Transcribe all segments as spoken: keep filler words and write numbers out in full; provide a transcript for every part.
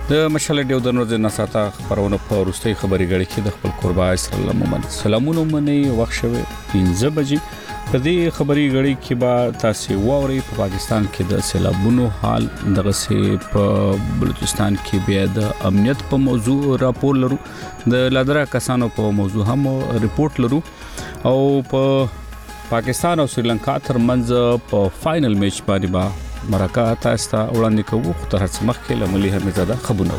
د مشال ډیو د نور د نساته خبرونه په وروستي خبري غړي کې د خپل قربا اسرائیل محمد سلامونه منی وخت شوه پنځه بجې په دې خبري غړي کې با تاسو ووري په پاکستان کې د سیلابونو حال دغه سي په بلوچستان کې بیا د امنیت په موضوع راپور لرو د لادرا کسانو په موضوع هم ریپورت لرو او په پاکستان او سریلانکا ترمنځ په فائنل میچ باندې با مرکه تاسو ته وړاندې کوو خو تر څو مخکې لملي حمیدزاده خبرونه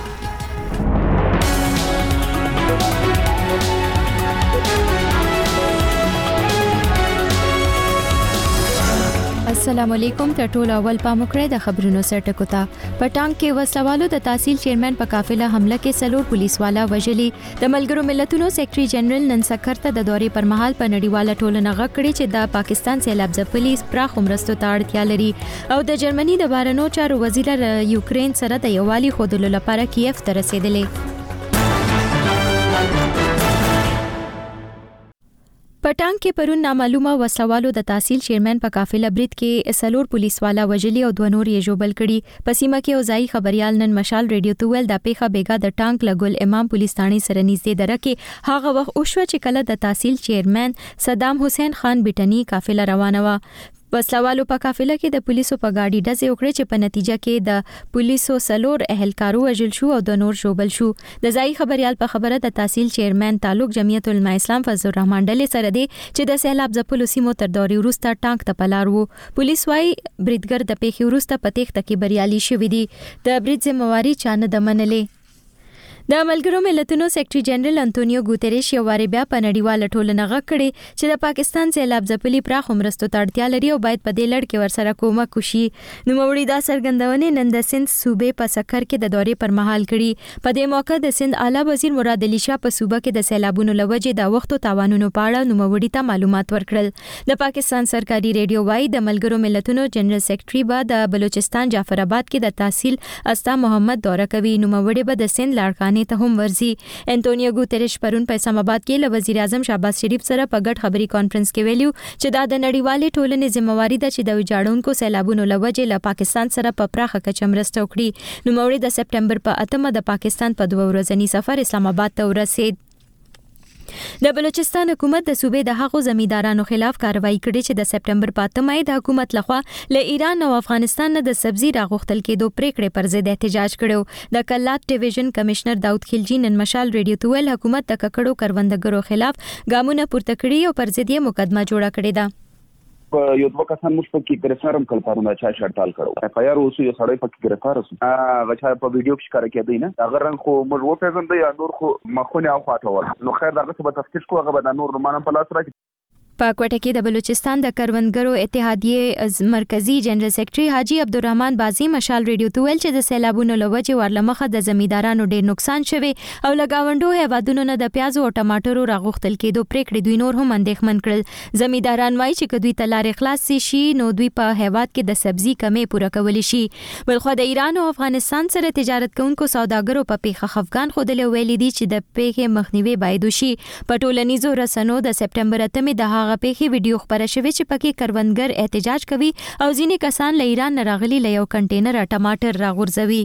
السلام علیکم ټول اول پامکړه د خبرونو سرټکو ته پټانګ کې وسوالو د تحصیل چیرمن په قافله حمله کې سلور پولیس والا وژلي د ملګرو ملتونو سیکریټري جنرال نن سکر ته د دورې پر مهال په نړیواله ټولنه غږ کړی چې د پاکستان سیلاب ځپلي پراخ مرستو ته اړتیا لري او د جرمني د بهرنیو چارو وزیر یوکرين سره د یووالي خودلو لپاره کیف ته رسیدلی پټانګ کې پرون نامعلومه وسوالو د تحصیل چیرمن په قافله برید کې سلور پولیس والا وژلي او دوه نور یې جوبل کړي په سیمه کې اوځای خبريال نن مشال ریډیو ته ویل د پیخه بیګا د ټانک لګول امام پولیس ثاني سره نږدې درکه هغه وخت او شو چې کله د تحصیل چیرمن صدام حسین خان بیٹنی قافله روانه و وسوالو په قافله کې د پولیسو په گاډي ډزې وکړې چې په نتیجه کې د پولیسو سلور اهلکارو وژل شو او د نور جوبل شو د ځای خبريال په خبره د تحصیل چیرمن تعلق جمعیت العلماء اسلام فضل الرحمن ډلې سره دی چې د سیلاب ځپلو سیمو تر دوري وروسته ټانک ته پلار وو پولیس وايي بریدګر د پیښې وروسته په تخته کې بریالي شوې دي د برید ذمہواری چانه د منلې د ملګرو ملتونو سیکریټري جنرال انټونیو ګوتریش یو واری بیا په نړیواله ټولنه غږ کړی چې د پاکستان سیلاب ځپلي پراخ مرستو ته اړتیا لري او باید په دې لړ کې ورسره کومک وشي نو موري دا سرګندونې نن د سند صوبې په سکر کې د دورې پر مهال کړي په دې موقع د سند اعلی وزیر مراد علي شاه په صوبه کې د سیلابونو لوجې د وختو تاوانونو په اړه نو موري ته معلومات ورکړل د پاکستان سرکاري ریډیو وايي د ملګرو ملتونو جنرال سیکریټري به د بلوچستان جعفر آباد کې د تحصیل استا محمد دوره کوي نو موري به د سند لاړکانې ته هم ورزي انټونیو ګوتریش پرون په اسلام آباد کې له وزیر اعظم شهباز شریف سره په ګډ خبري کانفرنس کې ویلو چې دا د نړیوالې ټولنې ذمہواری ده چې د ویجاړونکو سیلابونو لوجې له پاکستان سره په پراخه کچه مرسته وکړي نو موري د سپټمبر په اتمه د پاکستان په دوه ورځنی سفر اسلام آباد ته ورسید د بلوچستان حکومت د صوبې د هغو زمیندارانو خلاف کاروایی کړې چې د سپټمبر په اتمه د حکومت لخوا له ایران او افغانستان نه د سبزی راغوښتل کېدو پریکړې پر ضد احتجاج کړو د کلات ډیویژن کمشنر داود خلجی نن مشال ریډیو ته ویل حکومت د ککړو کروندګرو خلاف ګامونه پورته کړي او پر ضد یې مقدمه جوړه کړې ده یو دوه کسان موږ په کې ګرفتارم کړل پرونه چا شړتال کړو اف آی آر اوسو یو سړی په کې ګرفتار اوسو هغه چا په ویډیو کې ښکار کېدی نه هغه رنګ خو موږ وپېژندل یا نور خو مخونه او خاطر ول نو خیر دغه څه به تفتیش کوو هغه به د نور رومانه په لاس راکړي په کوټه کې د بلوچستان د کروندګرو اتحادیې مرکزی جنرال سیکریټري حاجی عبدالرحمن بازی مشال ریډیو ته ویل چې د سیلابونو لوجې ورلمخه د زمیندارانو ډېر نقصان شوی او لګاوندو هیوادونو نه د پیازو او ټماټرو راغوښتل کېدو پریکړې دوی نور هم اندېښمن کړل زمینداران وایي چې دوی ته لارې خلاص شي نو دوی په هیواد کې د سبزی کمې پوره کولی شي بلخو د ایران او افغانستان سره تجارت کوونکو سوداګرو په پیښه خفګان خوده ویلي دي چې د پیښې مخنیوي باید وشي په ټولنیزو رسنیو د سپټمبر اتمه د هغه پیښې ویډیو خبره شوې چې پکې کروندګر احتجاج کوي او ځینې کسان له ایران نه راغلي له یو کنټینر ټماټر راغورځوي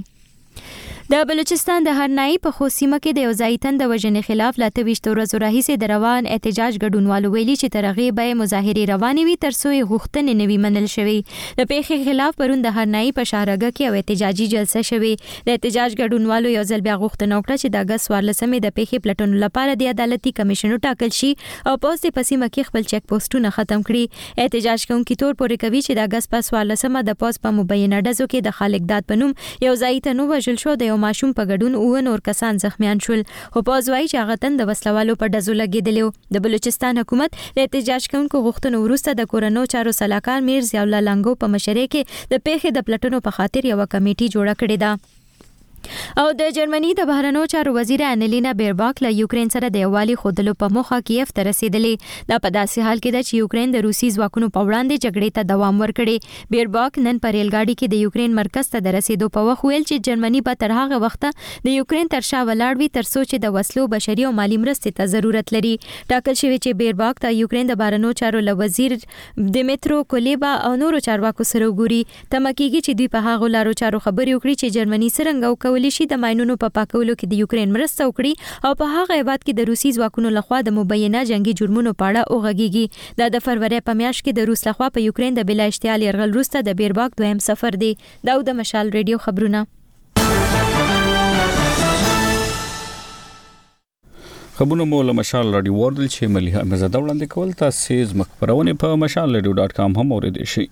د بلوچستان د هرنائی په خوسیمه کې د یوځای تند وژنې خلاف لاته ویشت ورځې راهیسې د روان احتجاج ګډونوالو ویلي چې ترغه به مظاهره روانې وي تر څو یې غوښتنې نوي منل شوی د پیښې خلاف پرون د هرنائی په شارګه کې یو احتجاجي جلسه شوی د احتجاج ګډونوالو یو ځل بیا غوښتنه وکړه چې د اگست څوارلسمې د پیښې پلټنو لپاره د عدالتي کمیشن ټاکل شي او پوس د پسیمه کې خپل چک پوسټونه ختم کړي احتجاج کوونکي تور پورې کوي چې د اگست په څوارلسمه د پوس په مبینه ډزو کې د خالق داد پنوم یو ځای ته نو وژل شو د یو ماشوم په ګډون او نور کسان زخمیان شول خو پوزوي چې هغه تند وسلوالو په ډزو لګیدلو د بلوچستان حکومت د احتجاج کوونکو غوښتنو وروسته د کورونو چارو سلاکار میر ضیاء الله لنګو په مشرۍ کې د پیښې د پلټنو په خاطر یو کمیټي جوړه کړې ده او د جرمني د بهرنیو چارو وزیر انلینا بیرباک له یوکرين سره د یووالي خودلو په موخه کیف ته رسیدلې دا په داسې حال کې ده چې یوکرين د روسي ځواکونو په وړاندې جګړې ته دوام ورکړي بیرباک نن په ریلګاډي کې د یوکرين مرکز ته د رسیدو په وخت ویل چې جرمني به تر هغه وخته د یوکرين تر شا ولاړ وي تر څو چې د وسلو بشري او مالی مرستې ته ضرورت لري ټاکل شوی چې بیرباک ته یوکرين د بهرنیو چارو له وزیر دمیترو کولیبا او نورو چارواکو سره وګوري تمکیږي چې دوی په هغه لارو چارو خبرې وکړي چې جرمني څنګه کولی شي د ماینونو په پاکولو کې د یوکرين مرسته وکړي او په هغه هیواد کې د روسي ځواکونو لخوا د مبینه جنگي جرمونو په اړه وغږیږي. دا د فروری په میاشت کې د روس لخوا په یوکرين د بلا اشتعال يرغل وروسته د بیرباک دویم سفر دی. دا د مشال ریډیو خبرونه. خبرونه مو له مشال رادیو وردل چې ملي امزاده وړاندې کول تاسو زموږ خبرونه په مشال رادیو ډاټ کام هم اوریدئ شئ.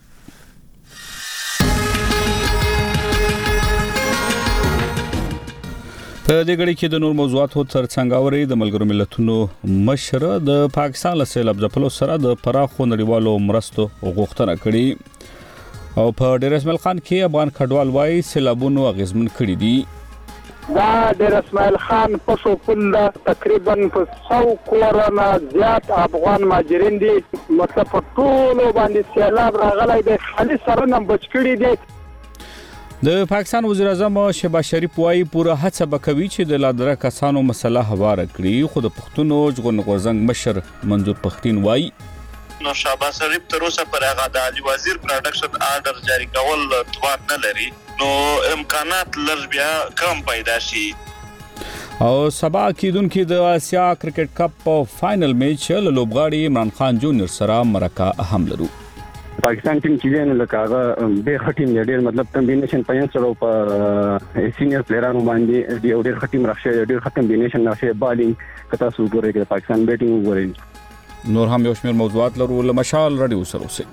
په دې غړي کې د نور موضوعاتو ترڅنګ اوري د ملګرو ملتونو مشر د پاکستان له سیلاب ځپلو سره د پراخو نړیوالو مرستو غوښتنه کړې او په ډیر اسماعیل خان کې افغان کډوال وايي سیلابونو اغیزمن کړي دي. دا ډیر اسماعیل خان په شو کول تقریبا په سو کورونه زیات افغان مهاجرین دي مطلب په ټول باندې سیلاب راغلی دی خالي سره نه بچ کړي دي. د پاکستان وزیر اعظم شهباز شریف وايي پوره هڅه وکوي چې د لادره کسانو مسله هواره کړي خو د پښتون ژغورنې غورځنګ مشر منظور پښتين وايي نو شهباز شریف تر اوسه پر هغه د علي وزیر پروډکشن آرډر جاری کول توان نه لري نو امکانات لږ بیا کم پیدا شي. او سبا کېدونکو د آسیا کرکټ کپ په فائنل میچ له لوبغاړي عمران خان جونیور سره مرکه هم لرو. پاکستان ټیم چې نه لکه هغه ډېر ښه ټیم دی ډېر مطلب کمبینیشن پاین سره په سینیئر پلیرانو باندې ډېر ښه ټیم راشه ډېر ښه کمبینیشن راشه بالینګ کتا سو ګوري د پاکستان بیټینګ وګوري. نور هم یو شمېر موضوعات لرو له مشال رادیو سره اوسئ.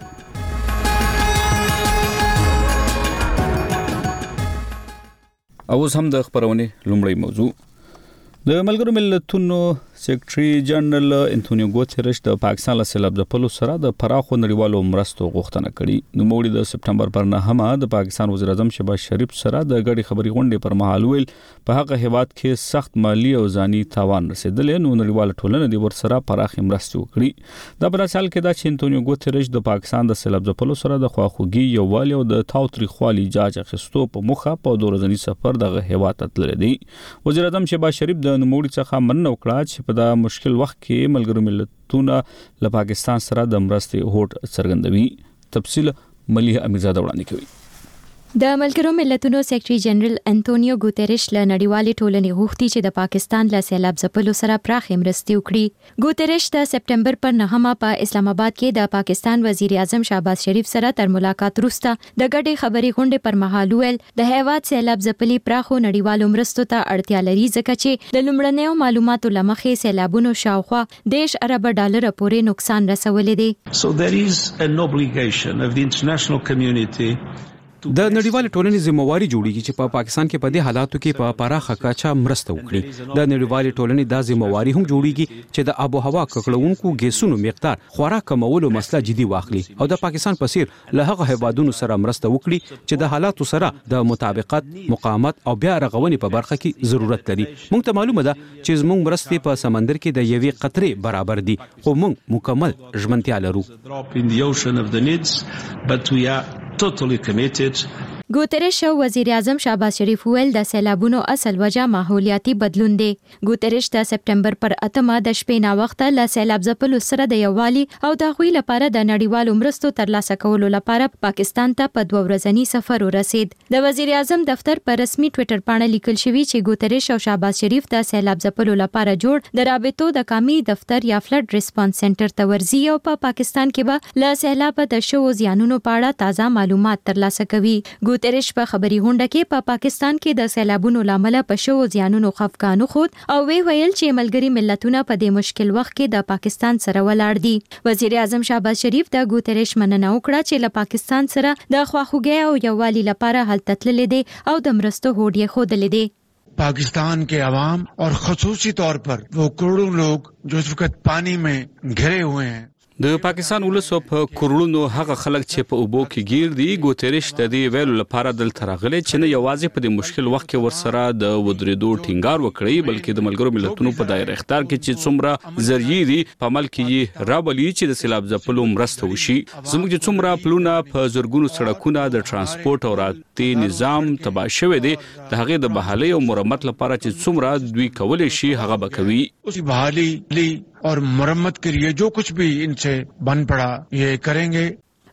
اوس هم د خبرونه لومړی موضوع د ملګرو ملتونو سیکریټري جنرال انټونیو ګوتریش د پاکستان له سیلاب ځپلو سره د پراخو نړیوالو مرستو غوښتنه کړې. نو موږ د سپټمبر پر نهمه د پاکستان وزیر اعظم شهباز شریف سره د غړي خبري غونډې پر مهال ویل په هغه هیواد کې سخت مالی او ځاني تاوان رسیدلی نو نړیوال ټولنه د ورسره پراخه مرستې وکړي. دا په حال کې دا چې انټونیو ګوتریش د پاکستان د سیلاب ځپلو سره د خواخوږي یووالي او د تاوتریخوالي جاج اخیستو په مخه په دورځنی سفر دغه هیواد ته تللی دی. وزیر اعظم شهباز شریف د نوموړي څخه مننه وکړه چې په دا مشکل وخت کې ملګرو ملتونو له پاکستان سره د مرستې هوډ څرګندوي. تفصیل ملي امیرزاده وړاندې کوي. د ملګرو ملتونو سیکریټري جنرال انټونیو ګوتریش له نړیوالې ټولنې غوښتي چې د پاکستان له سیلاب ځپلو سره پراخه مرستې وکړي. ګوتریش د سپټمبر پر نهمه په اسلام آباد کې د پاکستان وزیر اعظم شهباز شریف سره تر ملاقات وروسته د ګډې خبري غونډې پر مهال ویل د هیواد سیلاب ځپلي پراخو نړیوالو مرستو ته اړتیا لري ځکه چې د لومړنیو معلوماتو لمخې سیلابونو شاوخوا دیش ارب ډالر پورې نقصان رسولی دی. So there is an obligation of the international community د نړیوال ټولنې ذمہواری جوړیږي چې په پاکستان کې په دې حالاتو کې په پراخه کچه مرسته وکړي. د نړیوال ټولنې د ذمہواری هم جوړیږي چې د آب او هوا ککړونکو ګیسونو مقدار خورا کمولو مسله جدي واخلي او د پاکستان په څیر له هغه هیوادونو سره مرسته وکړي چې د حالاتو سره د مطابقت، مقاومت او بیا رغونې په برخه کې ضرورت لري. موږ ته معلومه ده چې زموږ مرستې په سمندر کې د یوې قطرې برابر دي خو موږ مکمل ژمنتیا لرو. totally committed. ګوتریش وزیر اعظم شهباز شریف ویل د سیلابونو اصل وجه ماحولیاتي بدلون دی. ګوتریش د سپټمبر پر اتمه د شپې نا وخته له سیلاب ځپلو سره د یووالي او د غوي لپاره د نړیوالو مرستو ترلاسه کولو لپاره پاکستان ته په دوه ورځنی سفر ورسید. د وزیر اعظم دفتر په رسمي ټوئیټر باندې لیکل شوی چې ګوتریش او شهباز شریف د سیلاب ځپلو لپاره جوړ د رابطو د قومي دفتر یا فلډ ریسپانس سنټر ته ورځي او په پاکستان کې به له سیلاب د شو زیانونو په اړه تازه معلومات ترلاسه کوي. ګوتریش په خبري غونډه کې په پاکستان کې د سیلابونو لامل په شو زیانونو خفقان خود او وی ویل چې ملګری ملتونه په دې مشکل وخت کې د پاکستان سره ولاړ دي. وزیر اعظم شهباز شریف د ګوتریش مننه وکړه چې له پاکستان سره د خواخوږۍ او یووالي لپاره هلته تللی دی او د مرستو هوډ یې ښودلی دی. पाकिस्तान के अवाम और खसूसी तौर पर वो करोड़ों लोग जो इस वक्त पानी में घिरे हुए हैं د پاکستان ولس په کورونو هغه خلک چې په اوبو کې گیر دي ګوتریش د دې ویلو لپاره دلته راغلي چې نه یوازې په دې مشکل وخت کې ورسره د ودرېدو ټینګار وکړي بلکې د ملګرو ملتونو په دایره اختیار کې چې څومره ذریعہ دي په عمل کې یې راولي چې د سیلاب ځپلو مرسته وشي. زموږ چې څومره پلونه په زرګونو سړکونه د ترانسپورت او راتي نظام تباه شوی دی د هغې د بحالۍ او مرمت لپاره چې څومره دوی کولی شي هغه به کوي. उसी बहाली और मरम्मत के लिए जो कुछ भी इनसे बन पड़ा ये करेंगे.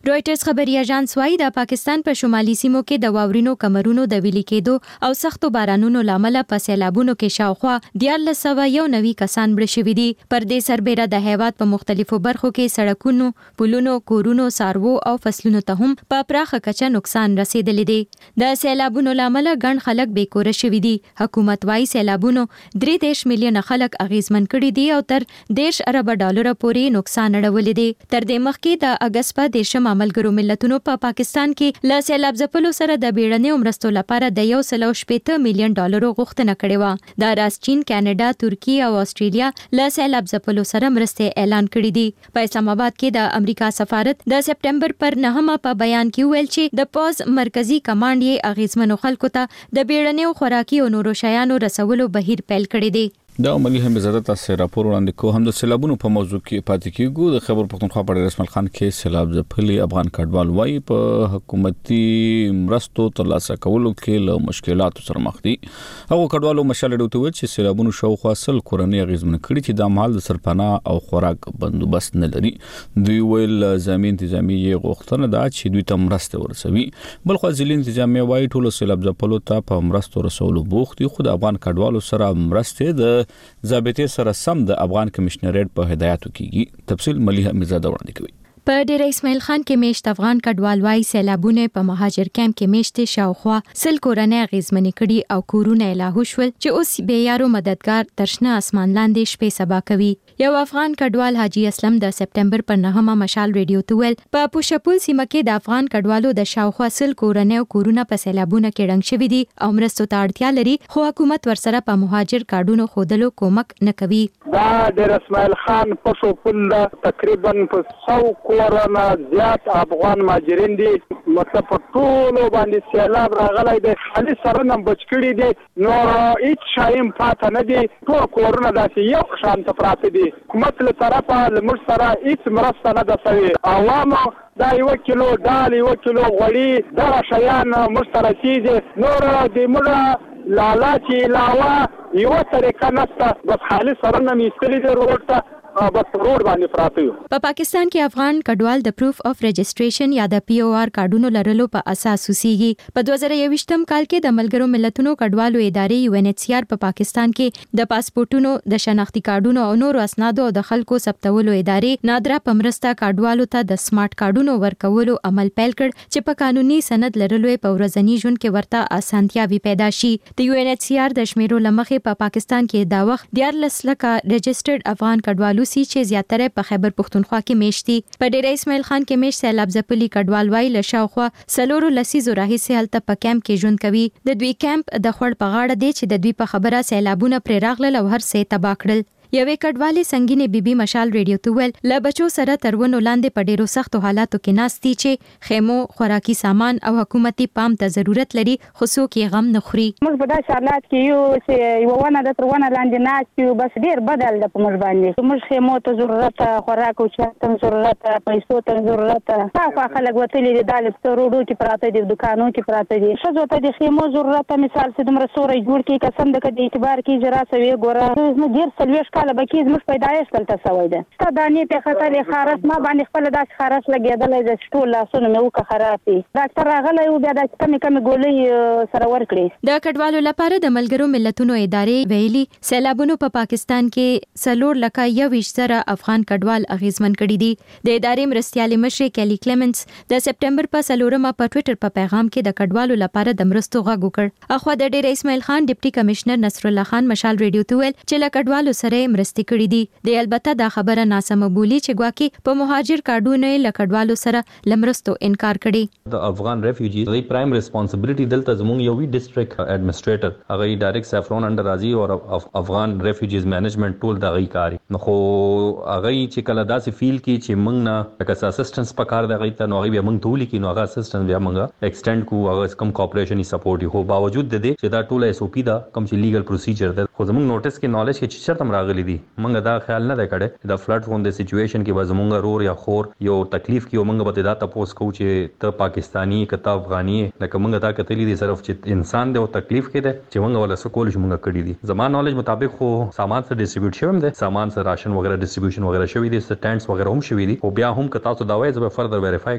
رويټرز خبري اژانس وايي د پاکستان په شمالي سیمو کې د واورینو کمرونو د ویلي کېدو او سختو بارانونو لامل په سیلابونو کې شاوخوا دیارلس سوه یو نوي کسان مړه شوي دي. پر دې سربېره د هیواد په مختلفو برخو کې سړکونو، پلونو، کورونو، څاروو او فصلونو ته هم په پراخه کچه نقصان رسیدلی دی. د سیلابونو لامل ګڼ خلک بې کوره شوي دي. حکومت وايي سیلابونو درې دېرش میلیونه خلک اغیزمن کړي دي او تر دېرش اربه ډالره پورې نقصان اړولی دی. تر دې مخکې د اګست په دیرشم ملګرو ملتونو په پا پاکستان کې له سیلاب ځپلو سره د بیړنیو مرستو لپاره د یو سل او شپېته میلیون ډالرو غوښتنه کړې وه. د راس چین، کاناډا، ترکیه او استرالیا له سیلاب ځپلو سره مرستې اعلان کړې دي. په اسلام آباد کې د امریکا سفارت د سپټمبر پر نهمه په بیان کې ویل چې د پوز مرکزی کمانډ یې اغیزمنو خلکو ته د بیړنیو خوراکي او نورو شیانو رسولو بهیر پیل کړی دی. دا عملی هم زړه تاسو راپور وړاندې کوم د سیلابونو په موضوع کې پاتې کیږو. د خبر پښتونخوا په رسمل خان کې سیلاب ځپلي افغان کډوال وايي په حکومتي مرستو ترلاسه کولو کې له مشکلاتو سره مخ دي. هغه کډوالو مشال ډوته ویل چې سیلابونو شاوخوا سل کورنۍ اغیزمن کړي چې د مال د سرپناه او خوراک بندوبست نه لري. دوی ویل ځامي انتظامی غوښتنه ده چې دوی ته مرسته ورسوي. بل خو ځلین انتظامی وايي ټول سیلاب ځپلو ته په مرستو رسولو بوخت دي. خو د افغان کډوالو سره مرسته د ضابطه سره سم د افغان کمشنریټ په هدایتو کېږي. تفصیل مليحه میرزاده وړاندې کوي. په ډیر اسماعیل خان کې میشت افغان کډوال وايي سیلابونه په مهاجر کیمپ کې میشت شاوخوا سل کورنۍ اغیزمنې کړي او کورونه اله شول چې اوس به یارو مددگار ترشنه اسمان لاندې شپې سبا کوي. یو افغان کډوال حاجی اسلم د سپټمبر پر نهمه مشال ریډیو ته ویل په پوشپول سیمه کې د افغان کډوالو د شاوخوا سل کورنۍ او کورونه په سیلابونه کې رنګ شوي دي او مرستو ته اړتیا لري خو حکومت ورسره په مهاجر کارډونو خودلو کومک نه کوي. دا د اسماعیل خان پوشپول تقریبا په سو کورونه زیات افغان مهاجرین دي. مطلب په ټولو باندې سیلاب راغلی دی. خالي سره نه بچ کړي دي نو هیڅ شایم پاته نه دي. ټول کورونه داسې یو شان ته پراته دي. حکومت له طرفه له موږ سره هیڅ مرسته نه ده شوې. عوامو دا یو کیلو دال یو کیلو غوړي دغه شیان موږ ته رسېږي. نور د موږ لالا چې علاوه یوه طریقه نشته. بس خالي سره نه مې ایستلي دي روډ ته بس روډ باندې پراته یو. په پاکستان کې افغان کډوال د پروف اف رجسټریشن یا د پی او آر کارډونو لرلو په اساس اوسېږي. په دوه زره یوویشتم کال کې د ملګرو ملتونو کډوالو ادارې یو ان ایچ سی آر په پاکستان کې د پاسپورتونو د شناختی کارډونو او نورو اسنادو او د خلکو ثبتولو ادارې نادره په مرسته کډوالو ته د سمارټ کارډونو ورکولو عمل پیل کړ چې په قانوني سند لرلو په ورځنی ژوند کې ورته اسانتیاوي پیدا شي. د یو ان ایچ سی آر د شمیرو لمخې په پا پاکستان کې دا وخت دیارلس لکه رجسټرډ افغان کډوالو سي چې زیاتره په خیبر پښتونخوا کې میشتي. په ډیر اسماعیل خان کې میش سیلاب ځپلي کډوال وايي له شاوخوا سلورو لسیزو راهیسې هلته په کیمپ کې ژوند کوي. د دوی کیمپ د خړ په غاړه دی چې د دوی په خبره سیلابونه پرې راغلل او هر څه تباه کړل. یوې کډوالې سنگینې بیبي مشال ریډیو ته ویل له بچو سره ترونو لاندې په ډیرو سختو حالاتو کې ناستي چې خیمو، خوراکي سامان او حکومتي پام ته ضرورت لري خو څوک یې غم نه خوري. موږ په داسې حالات کې یو چې یوه ونه ده تر ونه لاندې ناست یو. بس ډېر بدل ده په موږ باندې. موږ خیمو ته ضرورت، خوراک او چای ته ضرورت، پیسو ته ضرورت. هاخوا خلک وتلي دي دالې په روډو کې پراته دي، دکانو کې پراته دي. ښځو ته د خیمو ضرورت مثال چې دومره سوری جوړ کړي قسم ده که د اعتبار کې اجرا سوې ګوره زموږ ډېر څلوېښت کاله به کېږي زموږ پیدایش دلته سوی ده. ستا دانې پې ختلې خارس ما باندې خپله داسې خارس لګېدلی ده چې ټول لاسونه مې وکړه خراب دي. ډاکټر راغلی و بیا داسې کمې کمې ګولۍ سره ورکړې. د کډوالو لپاره د ملګرو ملتونو ادارې ویلي سیلابونو په پاکستان کې څلور لکه یوویشت زره افغان کډوال اغیزمن کړي دي. د ادارې مرستیالې مشرې کیلی کلیمنس د سپټمبر په څلورمه په ټویټر په پیغام کې د کډوالو لپاره د مرستو غږ وکړ. اخوا د ډیر اسماعیل خان ډیپټي کمشنر نصر الله خان مشال ریډیو ته ویل چې له کډوالو سره مرستې کړي دي. د البته دا خبره ناسمه بولی چې ګواکې په مهاجر کارډونو له کډوالو سره لمرستو انکار کړي. د افغان ریفیوجیز د پرایم ریسپانسیبিলিټي دلته زموږ یو وی ډیسټریکټ ایڈمنسټریټر هغه ډایرکټ سیفرون انډر راځي او افغان ریفیوجیز مینجمنت ټول د غي کاری نو خو هغه چې کله داسې فیل کی چې موږ نه لکه اسسټنس پکار دی غي ته نو هغه موږ ټول کی نو هغه اسسټنس بیا موږ ایکسټند کو هغه کم کوپریشن سپورټ هو باوجود د دې چې دا ټول ایس او پی دا کم چې لیګل پروسیجر ده خو زموږ نوټس کې نالج کې چې چرته راغلي دي موږ دا خیال نه کړه د فلډ فون د سچويشن کې به زمونږ رور یا خور یو تکلیف کې موږ به دا تاسو کو چې ته پاکستانی کته افغاني لکه موږ دا کتلی دي صرف چې انسان د تکلیف کې ده چې موږ ولا سکول چې موږ کړی دي زمان نالج مطابق خو سامان سره ډیسټریبیوټ شوم دي سامان سره راشن وغیرہ ډیسټریبیوشن وغیرہ شوی دي سټینډز وغیرہ هم شوی دي او بیا هم کته تاسو دا وایي چې فردر ویریفای کوم.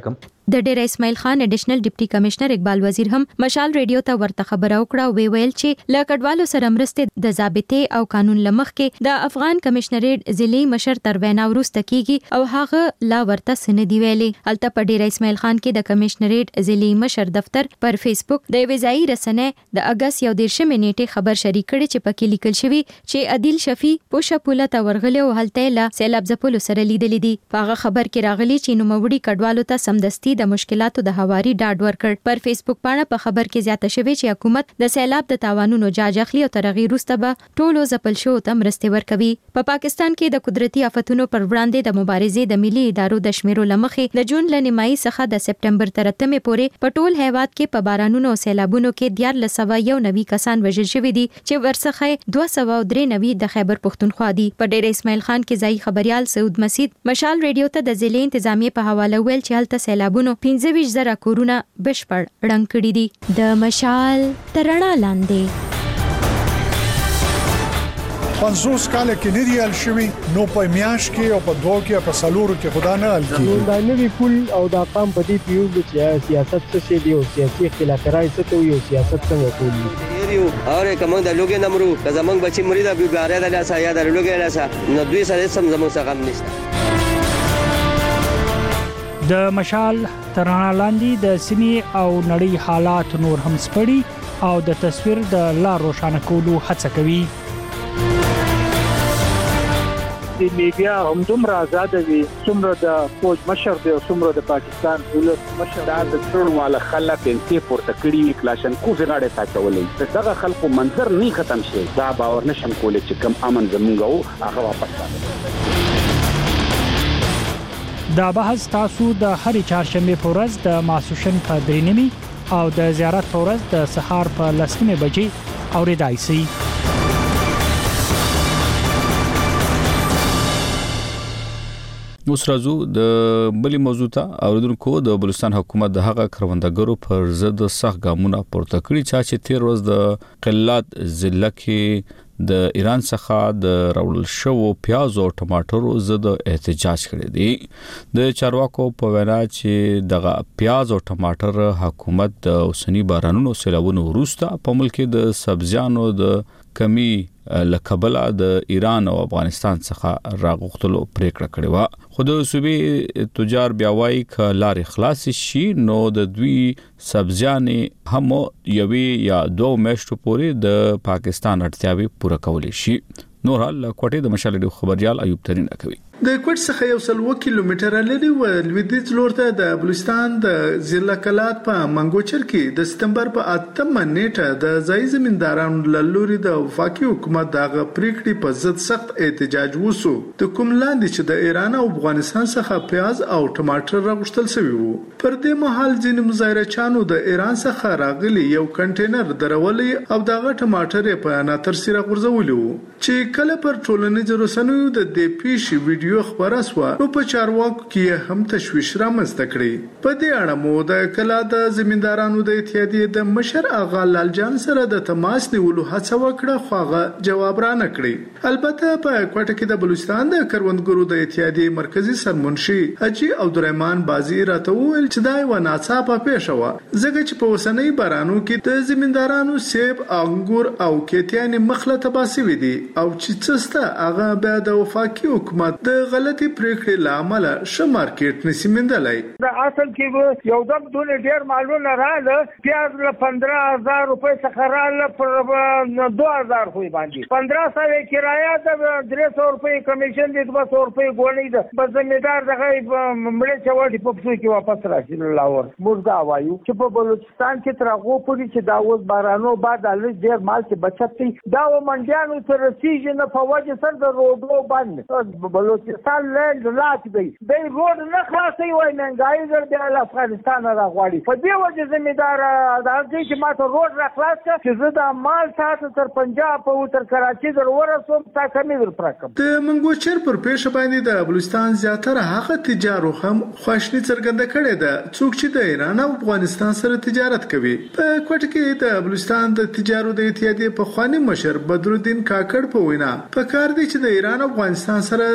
د ډیر اسماعیل خان اډیشنل ډیپټي کمشنر اقبال وزیر هم مشال ریډیو ته ورته خبره وکړه وی ویل چې له کډوالو سره مرسته د ضابطه او قانون لمخ کې د افغان کمشنریټ ضلعي مشر تر وینا وروسته کیږي او هغه لا ورته سندې ویلې الته په ډیر اسماعیل خان کې د کمشنریټ ضلعي مشر دفتر پر فیسبوک د وزایي رسنۍ د اگست یو دیرشمې نیټه خبر شریک کړي چې پکې لیکل شوی چې عادل شفیع پوشه پوله ته ورغلی او هلته له سیلاب ځپلو سره لیدلې دي په هغه خبر کې راغلي چې نوموړي کډوالو ته سمدستي د مشکلاتو د هواري ډاډ ورکړ پر فیسبوک باندې په خبر کې زیاته شوی چې حکومت د سیلاب د تاوانونو جاج اخلي او تر هغې وروسته به ټولو ځپل شوو ته مرستې ورکوي په پا پاکستان کې د قدرتي آفتونو پر وړاندې د مبارزې د ملي ادارو د شمیرو لمخې د جون له نیمایي څخه د سپټمبر تر اتمې پورې په ټول هیواد کې په بارانونو او سیلابونو کې دیارلس سوه یو نوي کسان وژل شوي دي چې ورڅخه دوه سوه درې نوي د خیبر پښتونخوا دي په ډیر اسماعیل خان کې ځای خبريال سعود مسید مشال ریډیو ته د ضلع انتظامیه په حواله ویل چې هلته سیلابونو پنځه ویشت زره کورونه بشپړ ړنګ کړي دي د مشال ترڼا لاندې پنځوس کال کې نه دی ال شوی نو په میاش کې او په دوه کې په سالورو کې خدا نه ال کیږي دا نوی پول او دا قام په دې پیو چې سیاست څه شي دی او سیاسي اختلافات څه کوي او سیاست څنګه کوي یو اور کوم د لوګي نمرو که زمنګ بچي مرید ابي غاره د لاسه یا د لوګي لاسه نو دوی سره سم زموږ څخه غم نشته د مشال ترڼا لاندې د سیمې او نړۍ حالات نور هم سپړي او د تصویر د لار روښانه کولو هڅه کوي د میډیا هم دومره آزاد وي څومره د فوج مشر دی او څومره د پاکستان دولت مشر دا د ټول والا خلک انتي پورته کړی کلاشن کوفي غاړه ساتولې دغه خلکو منظر نه ختم شي دا باور نشم کولای چې کم امن زمونږ هغه واپس راځي دا بحث تاسو د هرې چهارشنبه په ورځ د ماسوشن په درې نیمې او د زیارت په ورځ د سهار په لس نیمې بجې اوریدای شئ اوس راځو د بلې موضوع ته اوریدونکو د بلوچستان حکومت د هغه کروندګرو پر ضد سخت ګامونه پورته کړي چې تیر ورځ د قلات ضلع کې د ایران څخه د راوړل شوو پیاز او ټماټرو ضد احتجاج کړی دی د چارواکو په وینا چې دغه پیاز او ټماټر حکومت د اوسنی بارانونو سیلابونو وروسته په ملک د سبزیانو د کمی لکبلا د ایران او افغانستان څخه راغښتلو پریکړه کړې و خو د صوبې تجار بیا وايي ک لار خلاص شي نو د دوی سبزیانې هم یوي یا دوه میاشتو پورې د پاکستان اړتیاوي پوره کولې شي نور حال کوټې د مشال ډیو خبريال ایوب ترين کوي د کوټ څخه یو سل کیلومتر لري و لویدیځ لور ته د بلوچستان د ضلع کلات په منګوچر کې د سپتمبر په اتمه نیټه د ځای زمیندارانو له لوري د وفاقي حکومت دغه پریکړې په ضد سخت احتجاج وسو د کوم لاندې چې د ایران او افغانستان څخه پیاز او ټماټر راغشتل شوی وو پر دې مهال ځینې مظاهرچانو د ایران څخه راغلي یو کنټینر درولې او دغه ټماټر په ناتر سره غورځولې وو چې کله پر ټولنیزو رسنیو د دې پیښې ویډیو یو خبره سو نو په چارواکو کې هم تشویش رامنځته کړی په دې اړه مو د کلا د زمیندارانو د اتحادیې د مشر اغا لال جان سره د تماس نیولو هڅه وکړه خو هغه جواب را نه کړی البته په کوټه کې د بلوچستان د کروندګرو د اتحادیې مرکزی سرمنشي حاجی عبدالرحمن بازی راته ویل چې دا یو ناڅاپه پیښه و ځکه چې په وسنۍ بارانو کې د زمیندارانو سیب انګور او کېتیان مخله تباسي وي دي او چې څسته هغه به د وفاقي حکومت د غلطي پریکړې لامل ش مارکیټ نسی مندلای دا اصل کې یو دم دونه ډیر مالونه رااله پیاز له پندرہ ہزار روپے څخه رااله پر دو ہزار خو باندې پندرہ سو کرایه د درې سو روپے کمیشن دي دو سو روپے ګولې ده بس زمیدار دغه مړ چوټي په پسو کې واپس راشي لاور موږ دا وایو چې په بلوچستان کې تر هغه پورې چې دا اوس بارانو بعد ال ډیر مال کې بچت دي دا ومنډیانو تر رسیږي نه په وجه سر د روډو باندې بلوچستان لند لاک دی د روډ نه خلاصي وای منګای در د افغانستان راغواړي په دې وجه زمیدار د هغه چې ماته روډ را خلاص کړ چې زه د مال تاسو تر پنجاب او تر کراچي در ورسوم تا کمی در پرکم د منګوچر پر پیښه باندې د بلوچستان زیاتره هغه تجارو هم خوښنی څرګنده کړي ده څوک چې د ایران او افغانستان سره تجارت کوي په کوټه کې د بلوچستان د تجارو د اتحادیې په خواني مشر بدرالدین کاکړ په وینا په کار دي چې د ایران او افغانستان سره د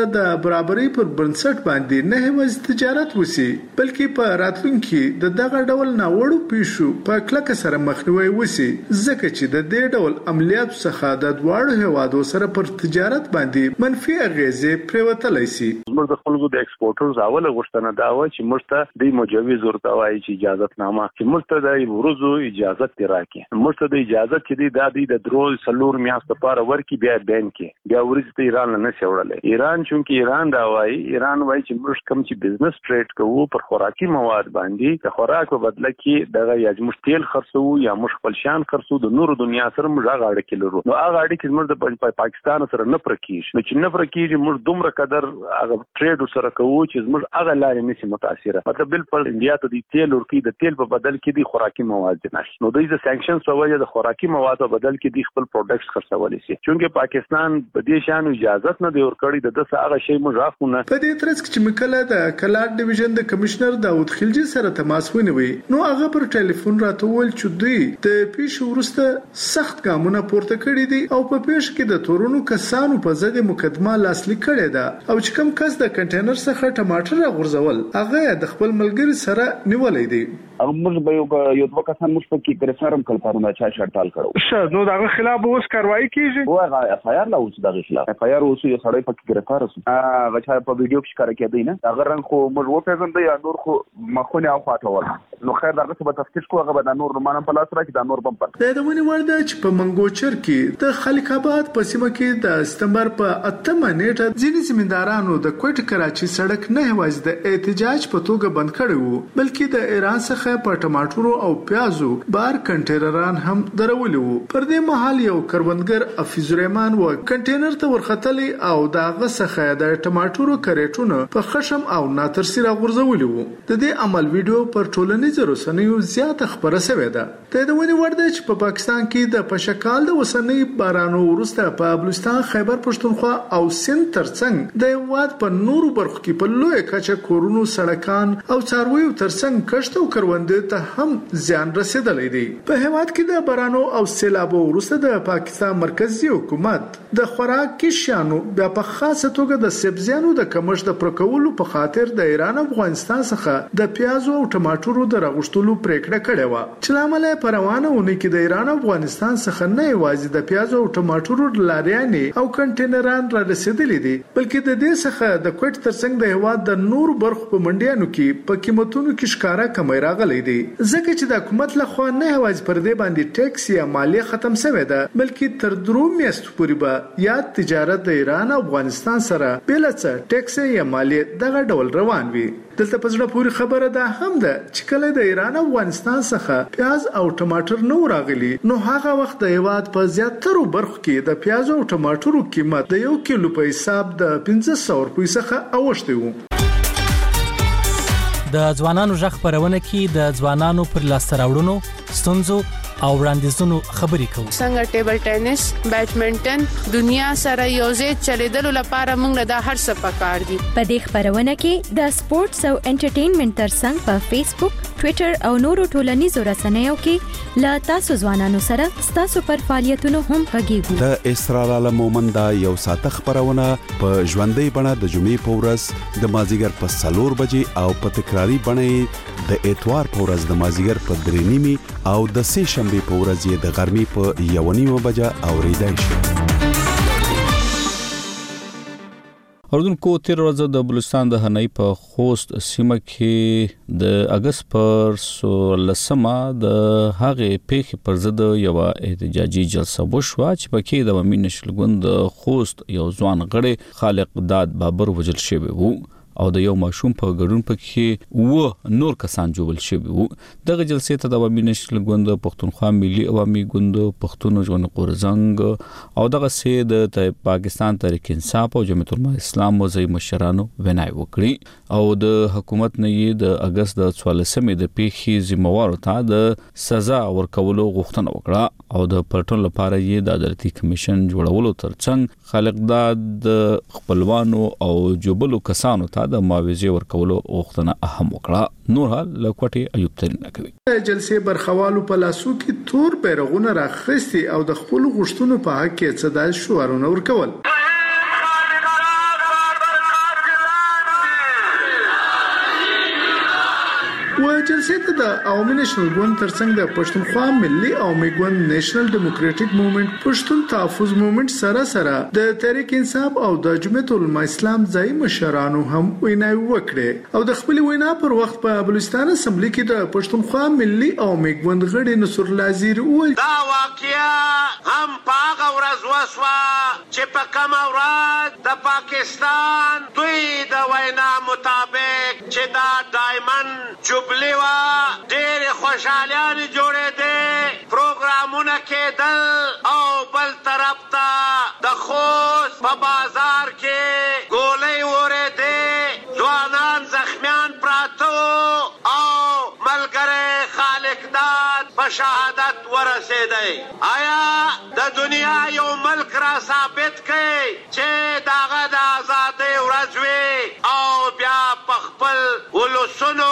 برابرۍ پر بنسټ باندې نه یوازې تجارت وسی بلکې په راتلونکي د دغه ډول ناوړو پیښو په کلکه سره مخنیوي وسی ځکه چې د دې ډول عملیاتو څخه د دواړو هیوادو سره پر تجارت باندې منفي اغیزې پریوتلی شي. موږ د خلکو د ایکسپورټرز اوله غوښتنه دا و چې موږ ته د مجوز ورته وایي چې اجازهتنامه چې موږ ته د ورځو اجازه راکړي موږ ته د اجازه چې دا د درو سلور میاشتو لپاره ورکی بیا بین کې بیا ورځ ته ایران نه شوړل. ایران چونکی ایران دا وایي ایران وایي چې موږ کوم چې بزنس ټریډ کوو پر خوراکي مواد باندې د خوراک په بدله کې دغه یا موږ تیل خرڅو یا موږ خپل شان خرڅو د نورو دنیا سره موږ هغه اړیکې لرو. نو هغه اړیکې موږ د پاکستان سره نه پرکیږي نو چې نه پرکیږي موږ دومره قدر هغه ټریډ سره کوو چې موږ هغه لارې نشي متاثره. مطلب بل انډیا ته د تیل ورکی د تیل په بدل کې د خوراکي مواد نشي. نو د سانکشنز په وجه د خوراکي موادو بدل کې د خپل پروډکټس خرڅولای شي چونکه پاکستان په دې شان اجازه نه دی ورکړی د دغه هغه شی موږ راخونه. په دې ترڅ کې چې مکله د کلات ډیویژن د کمشنر داوود خلجی سره تماس ونیوي نو هغه پر ټلیفون راته وویل چې دوی د پیښو وروسته سخت ګامونه پورته کړي دي او په پیښ کې د تورونو کسانو په ضد مقدمه لاسلیک کړې ده او چې کوم کس د کنټینر څخه ټماټر راغورځول هغه د خپل ملګری سره نیولې دي. موږ به یو دوه کسان موږ په کې ګرفتار هم کړل پرونه چا شړتال کړو. شه نو دغه خلاف اوس کاروایی کیږي. وای اف آی آر لا اوس دغه خلاف اف آی آر اوس یو سړی په کې ګرفتار شو. هغه چا په ویډیو کې ښکار کېدی نه هغه رنګ خو موږ وپېژندل یا نور خو مخونه او خاطر ول نو خیر دغه څه به تفتیش کوو هغه به د نور رومانم په لاس راکې د نور بم پر. د دمنې ورده چې په منګوچر کې د خلک آباد په سیمه کې د سپتمبر په اتمه نیټه ځینې زمیندارانو د کوټ کراچي سړک نه یوازې د احتجاج په توګه بند کړی وو بلکې د ایران څخه په ټماټرو او پیازو بار کنټینران هم درولي وو. پر دې مهال یو کروندګر حفیظ الرحمن و کنټینر ته ورختلی او داغه څخه د ټماټرو کریټونه په خشم او ناترسي راغورځولي وو. د دې عمل ویډیو پر ټولنیزو رسنیو زیات خبره شوې ده. د دې ونی ورده چې په پاکستان کې د پشکال د وسنۍ بارانو وروسته په بلوچستان خیبر پښتونخوا او سند ترڅنګ د هیواد په نورو برخو کې په لوی کچه کورونو سړکان او څارویو ترڅنګ کښت او کروندې ته هم زیان رسیدلی دی. په هیواد کې د بارانو او سیلابو وروسته د پاکستان مرکزی حکومت د خوراکي شیانو بیا په خاصه توګه د سبزیانو د کمښت د پرکولو په خاطر د ایران او افغانستان څخه د پیازو او ټماټرو د راغشتلو پریکړه کړې و چې لامل یې په روانه ونه کې د ایران او افغانستان څخه نه یوازې د پیازو او ټماټرو لاریانې او کنټینران را رسیدلي دي بلکې د دې څخه د کوټ ترڅنګ د هیواد د نور برخو په منډیانو کې په قیمتونو کې ښکارا کمی راغلی دی ځکه چې د حکومت لخوا نه یوازې پر دې باندې ټیکس یا مالیه ختم شوې ده بلکې تر درو میاشتو پورې به یا تجارت د ایران او افغانستان سره بل څه ټیکس یا مالیه دغه ډول روان وي. دلته په زړه پورې خبره ده هم ده چې کله د ایران او افغانستان څخه پیاز او ټماټر نو راغلي نو هغه وخت د هیواد په زیاترو برخو کې د پیاز او ټماټرو قیمت د یو کیلو په حساب د پنځه سوه روپیو څخه اوښتی وو. د ځوانانو ژغ خبرونه کې د ځوانانو پر لاسته راوړنو ستونزو او وړاندیزونو خبرې کوو. څنګه ټیبل ټینس، بیډمنټن دنیا سره یوځای چلیدلو لپاره موږ د هر څه پکار دي. په دې خبرونه کې د سپورتس او انټرټینمنټ ترڅنګ په فیسبوک، ټوئیټر او نورو ټولنیزو رسنیو کې لا تاسو ځوانانو سره تاسو پر فعالیتونو هم غږیږو. د اسرار عالم مومند یو ساعت خبرونه په ژوندۍ بڼه د جمعې په ورځ د مازیګر په څلور بجې او په تکراری بڼه د اتوار په ورځ د مازیګر په درې نیمې او د سه شنبه په ورځ یې د غرمې په یو نیمه بجه اوریدای شي. اردوونکو تیر ورځ د بلوچستان د هنۍ په خوست سیمه کې د اگست پر سولسمه د هغې پیښې پر ضد یو احتجاجي جلسه وشوه چې پکې د عوامي نشل ګوند خوست یو ځوان غړی خالق داد بابر وژل شوی وو او د یو ماشوم په ګډون پکې و نور کسان جوړل شوی وو. دغه جلسې ته د عوامي نشل ګوند پښتونخوا ملي عوامي ګوند پښتون ژوند قرزنګ او دغه سه د پاکستان تحریک انصاف او جمعیت العلماء اسلام موضوعي مشرانو ونای وکړي او د حکومت نه یې د اگست د څوارلسمې د پیښې ذمہوارو ته د سزا ورکولو غوښتنه وکړه او د پلټون لپاره یې د عدالتي کمیشن جوړولو ترڅنګ خالق داد خپلوانو او جوبلو کسانو ته د معاوضه ورکولو غوښتنه اهم وکړه. نور حال لکوټي ایوب ترين کوي. جلسې برخوالو په لاسو کې تور بیرغونه راخستي او د خپل غوښتنو په حق کې څه د شعارونه ورکول. جلسې ته د عوامي نېشنل ګوند ترڅنګ د پښتونخوا ملي عوامي ګوند نېشنل ډیموکراټیک موومېنټ پښتون تحفظ موومېنټ سره سره د تحریک انصاف او د جمعیت العلماء اسلام ځای مشرانو هم ویناوي وکړې او د خپل وینا پر وخت په بلوچستان اسمبلی کې د پښتونخوا ملي عوامي ګوند غړي نصر الله زیر وویل دا واقعیا هم پاغه ورځ وسوه چې په کومه ورځ د پاکستان دوی د وینا مطابق چې دا ډایمنډ جوبلی وه ډېرې خوشحالیانې جوړېدې پروګرامونه کېدل او بل طرف ته د خوست په بازار کې ګولۍ ورېدې ځوانان زخمیان پراته او ملګری خالق داد په شهادت ورسېدی. آیا د دنیا یو ملک را ثابت کړي چې دغه د ازادۍ ورځ وي او بیا په خپل ولسونو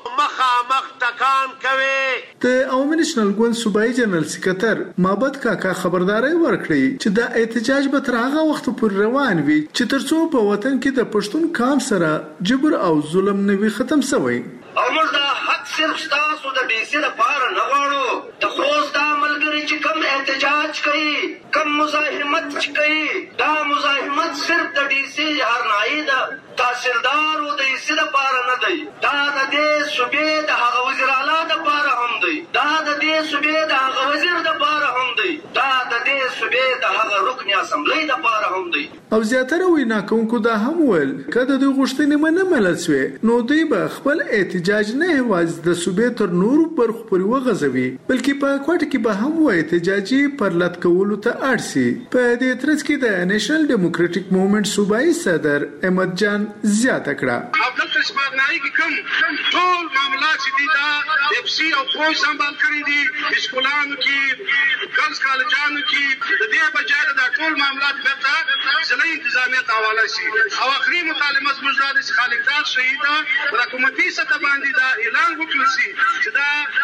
مخامخ ټکان کوي؟ د عوامي نېشنل ګوند صوبایي جنرال سکرټر محمد کاکا خبرداري ورکړي چې د احتجاج به تر هغه وخت پورې روان وي چې ترڅو په وطن کې د پښتون قام سره جبر او ظلم نه وي ختم شوی. او موږ دا حق صرف ستاسو د ډي سي لپاره نه غواړو. د خوست دا ملګري چې کوم احتجاج کوي کوم مزاحمت چې کوي دا مزاحمت صرف د ډي سي هرنایي د تحصیلدار او د ډي سي لپاره نه دی. دا د دې صوبې د هغه وزیر اعلی لپاره هم دی. دا د دې صوبې د هغه وزیر لپاره هم دی. دا د دې صوبې د هغه رکن اسمبلی لپاره هم دی. او زیاتره وینا کوونکو دا هم ویل کله د غوښتنې منه ملل شوی نو دوی به خپل احتجاج نه یوازې د صوبې تر نورو برخو پورې وغځوي بلکې په کوټه کې به هم و احتجاجي پرلط کولو ته اړ شي. په دې ترڅ کې د نېشنل ډیموکراټیک موومېنټ صوبایي صدر احمد جان زیاته کړه. او دلته سپارنایي کې کوم ټول معاملات چې دي دا اف سی او فوج سمبال کړی دي اسکولانو کې ګرلز کالجانو کې د دې بجای دا ټول معاملات بیرته ضلعي انتظامیه ته حواله شي. او اخري مطالبه زموږ دا د خالقدار شهید په حکومتي سطح باندې دا اعلان وکړل شي چې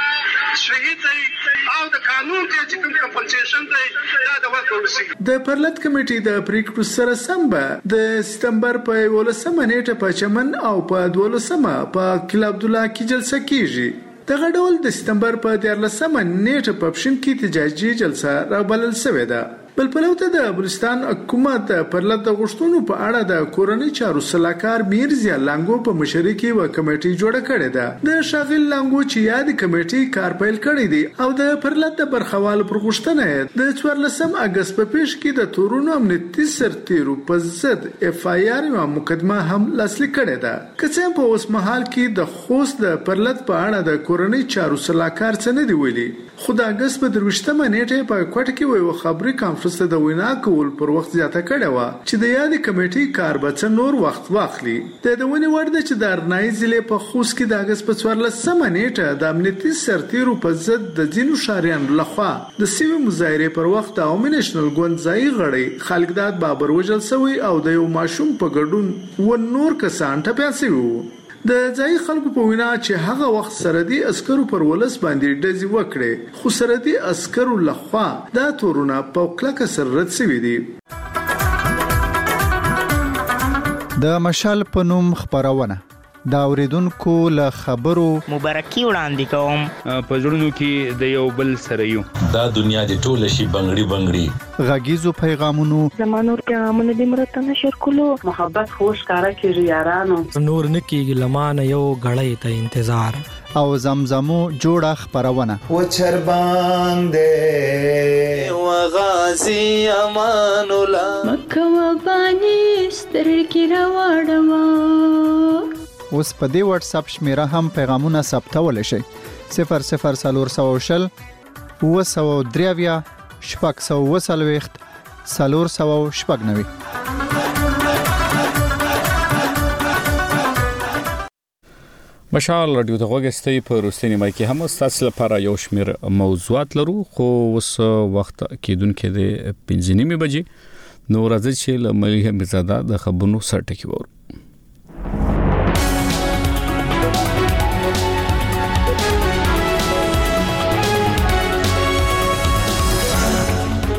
دا شهید دی او د قانون ته چې کوم کمپنسیشن دی دا د ورکړل شي. د پرلط کمیټې د پریکړو سره سم به د سپتمبر په یولسمه نیټه په چمن او په دولسمه په کلا عبدالله کې جلسه کیږي. دغه ډول د سپتمبر په دیارلسمه نیټه په پښین کې احتجاجي جلسه راوبلل شوې ده. بل پلو ته د بلوچستان حکومت پرلط د غوښتنو په اړه د کورنۍ چارو سلاکار میر ضیا لانګو په مشرۍ کې و کمیټې جوړه کړې ده. د شاغل لانګو چې یاد کمیټې کار پیل کړی دی او د پرلط د برخوال پر غوښتنه د څوارلسم اگست په پیښ کې د تورونو امنیتي سرتیرو په ضد اف آی آر او مقدمه هم لاسلیک کړې ده. که څه په اوس مهال کې د خوست د پرلط په اړه د کورنۍ چارو سلاکار څه نه دی ویلي خو د اگست په درویشتمه نیټه په کوټه کې ویو خبري کانفرنس د وینا کول پر وخت زیاته کړه و چې د یاد کمیټې کار به څه نور وخت واخلي. د دونی ورده چې د ارنای ضلع په خوست کې د اگست په څوارلسمه نیټه د امنیتي سرتیرو په ضد د ځینو شهریانو لخوا د سیمې مظاهرې پر وخت د عوامي نېشنل ګوند ځای غړي خالقداد بابر وژل شوی او د یو ماشوم په ګډون و نور کسان ټپیان شوي وو. د ځای خلکو په وینا چې هغه وخت سرحدي عسکرو پر ولس باندې ډزې وکړې خو سرحدي عسکرو لخوا دا تورونه په کلکه سره رد شوي دي. د مشال په نوم خبرونه دا اوریدونکو له خبرو مبارکي وړاندې کوم په ژوندونو کې د یو بل سره یو دا دنیا د ټوله شي بنگړي بنگړي غږیزو پیغامونو زمانور پیغامونه د مرته نشر کولو محبت خوش کارا کې یارانو نور نکیږي لمانه یو غړې ته انتظار او زمزمو جوړه خبرونه و چر باندې و غازی امان الله مکه و باندې سترګې راوړم. اوس په دې واتس اپ شمیره هم پیغامونه ثبتول شي صفر صفر سلور سو شل و سو دریویا شپږ سو وسلويخت سلور سو شپږ نوي. مشال رادیو ته غوښتي په روسي نیمه کې هم تاسو لپاره یو شمیر موضوعات لرو خو اوس وخت کېدونکې د پنځه نیمه بجې نو راځي چې لملي همزاده د خبرونو سرټکی وره.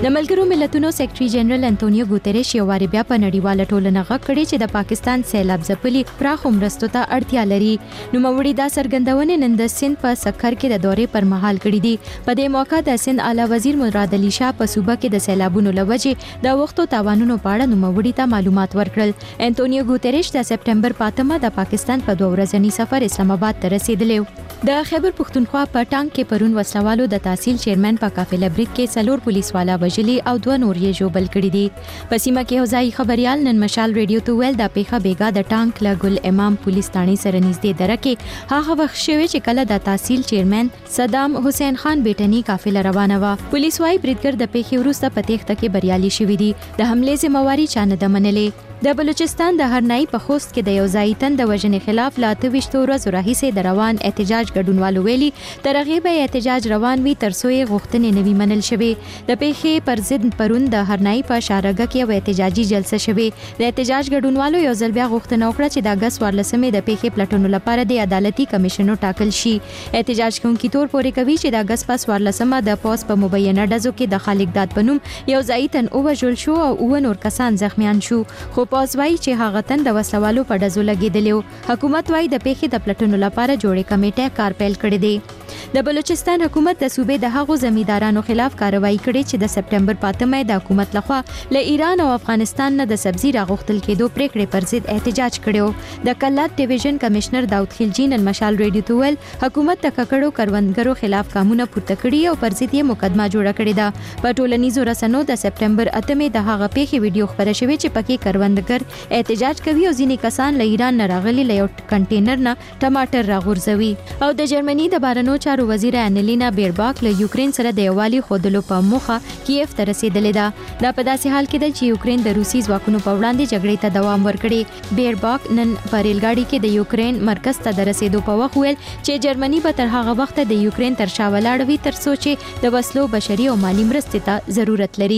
د ملګرو ملتونو سیکریټري جنرال انټونیو ګوتریش یو واری بیا په نړیواله ټولنه غږ کړی چې د پاکستان سیلاب ځپلي پراخ مرستو ته اړتیا لري. نو موري دا سرګندونې نن د سند په سکر کې د دورې پر مهال کړې دي. په دې موقع د سند اعلی وزیر مراد علي شاه په صوبه کې د سیلابونو لوجې د وختو تاوانونو په اړه نو موري ته معلومات ورکړل. انټونیو ګوتریش د سپټمبر په اتمه د پاکستان په دوه ورځنی سفر اسلام آباد ته رسیدلی. د خیبر پښتونخوا په ټانک کې پرون وسلوالو د تحصیل چیرمن په قافله بریک کې څلور پولیس والا وژلي او دوه نور یې ژوبل کړي دي. په سیمه کې هوځای خبريال نن مشال ریډیو ته ویل د پیښه بیګا د ټانک له ګل امام پولیس ثاني سره نږدې درکه هغه وخت شوی چې کله د تحصیل چیرمن صدام حسین خان بیٹنی قافله روانه و. پولیس وايي بریدګر د پیښې وروسته په تېښته کې بریالي شوی دي. د حمله ذمہواری چا نه ده منلې. د بلوچستان د هرنای په خوست کې د یو ځای تن د وژنې خلاف لا اته ویشت ورځې راهیسې د روان احتجاج ګډونوالو ویلي تر هغې به احتجاج روان وي تر څو یې غوښتنې نه وي منل شوې. د پیښې پر ضد پرون د هرنای په شارګه کې یو احتجاجي جلسه شوې. د احتجاج ګډونوالو یو ځل بیا غوښتنه وکړه چې د اګست څوارلسمې د پیښې پلټنو لپاره د عدالتي کمیشنو ټاکل شي. احتجاج کوونکي تور پورې کوي چې د اګست په څوارلسمه د پوس په مبینه ډزو کې د خالق داد بنوم یو ځای تن وژل شو او اوه نور کسان زخمیان شو. خو پوس وايي چې هغه تن د وسلوالو په ډزو لګیدلی. حکومت وايي د پیښې د پلټنو لپاره جوړې کمیټه کار پیل کړی دی. د بلوچستان حکومت د صوبې د هغو زمیندارانو خلاف کاروایی کړې چې د سپټمبر په اتمه د حکومت لخوا له ایران او افغانستان نه د سبزی راغوښتل کېدو پریکړې پر ضد احتجاج کړو. د کلات ډیویژن کمشنر داود خلجی نن مشال ریډیو ته ویل حکومت د ککړو کروندګرو خلاف قانون پورته کړی او پر ضد یې مقدمه جوړه کړې ده. په ټولنیزو رسنیو د سپټمبر اتمه د هغه پیښې ویډیو خبره شوې چې پکې کروندګر احتجاج کوي او ځینې کسان له ایران نه راغلي له یو کنټینر نه ټماټر راغورځوي. او د جرمني د بارنو چارو وزیر انلینا بیرباک له یوکرين سره د یووالي خودلو په موخه کیف ته رسیدلې ده. دا په داسې حال کې ده چې یوکرين د روسي ځواکونو په وړاندې جګړې ته دوام ورکړي. بیرباک نن په ریلګاډي کې د یوکرين مرکز ته د رسیدو په وخت ویل چې جرمني به تر هغه وخت د یوکرين تر شا ولاړ وي تر څو چې د وسلو بشري او مالی مرستې ته ضرورت لري.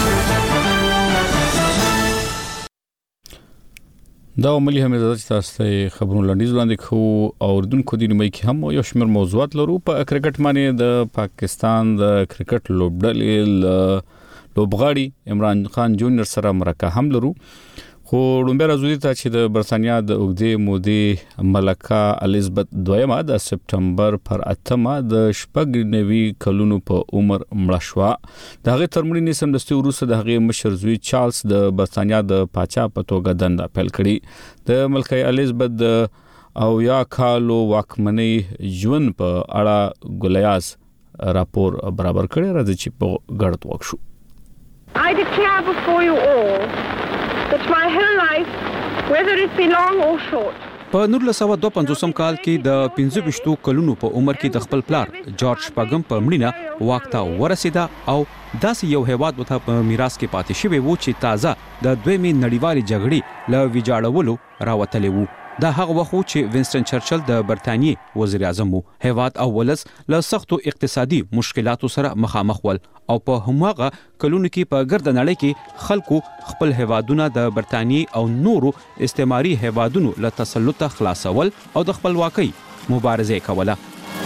دا عملی هم زړه چې تاسو ته خبرونه لاندې وړاندې کوو او اردوونکو د نیمه کې هم یو شمېر موضوعات لرو. په کرکټ باندې د پاکستان د کرکټ لوبډلې لوبغاړي عمران خان جونیور سره مرکه هم لرو. خو لومبه راځي ته چې د برتانیا د اوګدې مودې ملکه الیزابت دویمه د سپټمبر پر اتمه د شپږ نوي کلونو په عمر مړه شوه. د هغې تر مړینې سمدستي وروسته د هغې مشر زوی چارلز د برتانیا د پاچا په توګه دنده پیل کړې. د ملکه الیزابت د او یا کالو واکمنۍ ژوند په اړه ګولیاز راپور برابر کړی. راځي چې په ګډ وکړو. I declare before you all that my whole life, whether it be long or short, په نولس سوه دوه پنځوسم کال کې د پنځه ویشتو کلونو په عمر کې د خپل پلار جورج پاګم په مړینه واک ته ورسېده او داسې یو هیواد وته په میراث کې پاتې شوی وو چې تازه د دویمې نړیوالې جګړې له ویجاړولو راوتلی وو. دا هغه وخت چې وینسټن چرچل د برتانیې وزیر اعظم وو. هیواد او ولس له سختو اقتصادي مشکلاتو سره مخامخ ول او په هماغه کلونو کې په ګرد نړۍ کې خلکو خپل هیوادونه د برتانیې او نورو استعماري هیوادونو له تسلط خلاصول او د خپلواکۍ مبارزه کوله.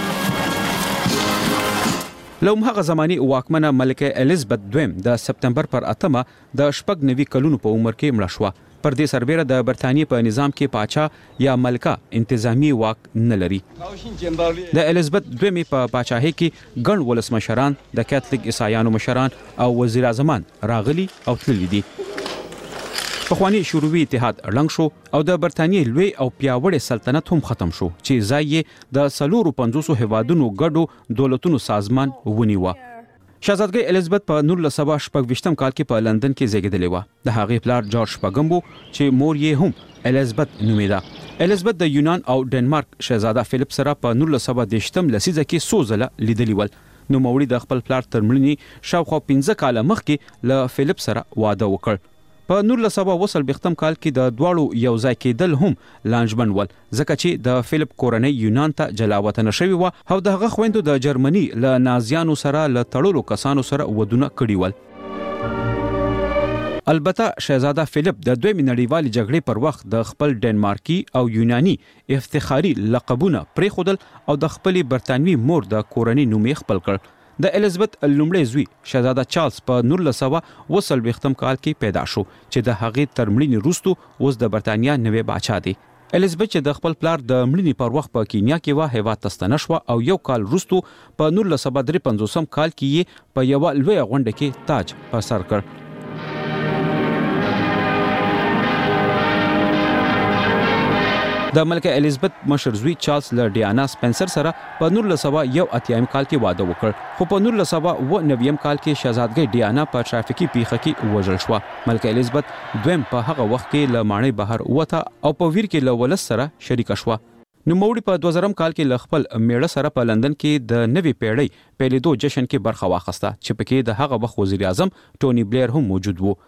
لوم هغه زماني واکمنه ملکه الیزابت دویم د سپټمبر پر اتمه د شپږ نوي کلونو په عمر کې مړه شوه. پر دې سربېره د برتانیې په نظام کې پاچا یا ملکه انتظامی واک نه لري. د الیزابت دویمې په پاچاهۍ کې ګڼ ولسمشران، د کاتولیک عیسایانو مشران او وزیر اعظمان راغلي او تللي دي. پخوانی شوروي اتحاد ړنګ شو او د برتانیې لوی او پیاوړی سلطنت هم ختم شو چې ځای یې د څلورو پنځوسو هیوادونو ګډو دولتونو سازمان ونیوه. شاهزادګۍ الیزابت په نولس سوه شپږ ویشتم کال کې په لندن کې زیږېدلې وه. د هغې پلار جورج پاګم و چې مور یې هم الیزابت نومېده. الیزابت د یونان او ډنمارک شهزاده فلیپ سره په نولس سوه دېرشم لسیزه کې څو ځله لیدلي ول. نوموړي د خپل پلار تر مړینې شاوخوا پنځه کاله مخکې له فلیپ سره واده وکړ. په نولس سوه اوه څلوېښتم کال کې د دواړو یو ځای کېدل هم لانجمن ول ځکه چې د فلیپ کورنۍ یونان ته جلا وطنه شوې وه او د هغه خویندو د جرمني له نازیانو سره له تړلو کسانو سره ودونه کړي ول. البته شهزاده فلیپ د دویمې نړیوالې جګړې پر وخت د خپل ډنمارکي او یوناني افتخاري لقبونه پرېښودل او د خپلې برتانوي مور د کورنۍ نوم یې خپل کړ. د الیزابت لومړی زوی شهزاده چارلز په نولس سوه اوه څلوېښتم کال کې پیدا شو چې د هغې تر مړینې وروسته اوس د برتانیا نوی باچا دی. الیزابت چې د خپل پلار د مړینې پر وخت په کینیا کې و هیواد ته ستنه شوه او یو کال وروسته په نولس سوه درې پنځوسم کال کې یې په یوه لویه غونډه کې تاج په سر کړ. د ملکه الیزابت مشر زوی چارلز له ډیانا سپنسر سره په نولس سوه یو اتیایم کال کې واده وکړ، خو په نولس سوه اوه نویم کال کې شهزادګۍ ډیانا په ترافیکي پیښه کې وژل شوه. ملکه الیزابت دویم په هغه وخت کې له ماڼۍ بهر ووته او په ویر کې له ولس سره شریکه شوه. نوموړي په دوه زرم کال کې له خپل میړه سره په لندن کې د نوې پیړۍ پیلېدو جشن کې برخه واخیسته چې پکې د هغه وخت وزیر اعظم ټوني بلیر هم موجود و.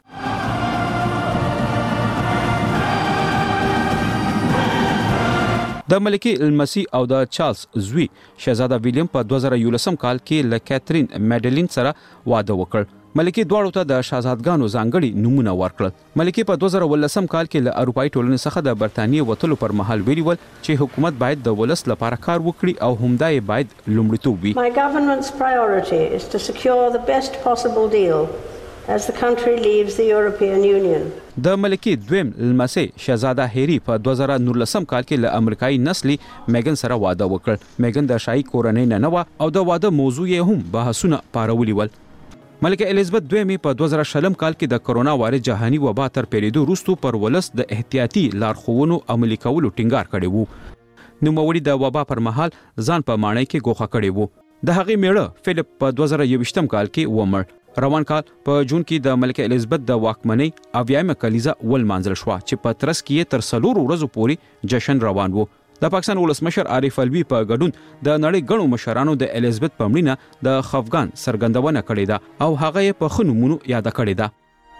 د ملکې لمسی او د چارلز زوی شهزاده ویلیام په دوه زره یولسم کال کې له کیترین میډلین سره واده وکړ. ملکې دواړو ته د شهزادګانو ځانګړي نومونه ورکړل. ملکې په دوه زره ولسم کال کې له اروپایي ټولنې څخه د برتانیې وتلو پر مهال ویلي ول چې حکومت باید د ولس لپاره کار وکړي او همدا یې باید لومړیتوب وي. My government's priority is to secure the best possible deal as the country leaves the European Union. د ملکې دویم لمسی شهزاده هری په دوه زره نولسم کال کې له امریکایي نسلي میګن سره واده وکړ. میګن د شاهي کورنۍ نه نه وه او د واده موضوع یې هم بحثونه پارولي ول. ملکه الیزابت دویمې په دوه زره شلم کال کې د کرونا وایرس جهاني وبا تر پیریدو وروسته پر ولس د احتیاطي لارښوونو عملي کولو ټینګار کړی وو. نوموړي د وبا پر مهال ځان په ماڼۍ کې ګوښه کړی وو. د هغې میړه فلیپ په دوه زره یوویشتم کال کې ومړ. روان کال په جون کې د ملکه الیزابت د واکمنۍ اویایمه کلیزه ولمانځل شوه چې په ترڅ کې تر څلورو ورځو پورې جشن روان وو. د پاکستان ولسمشر عارف الوی په ګډون د نړۍ ګڼو مشرانو د الیزابت په مړینه د خفګان څرګندونه کړې ده او هغه یې په ښه نومونو یاده کړې ده.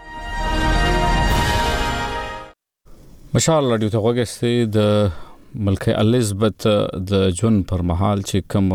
مشال رادیو ته وګورئ د ملکه الیزابت د جون پر مهال چې کوم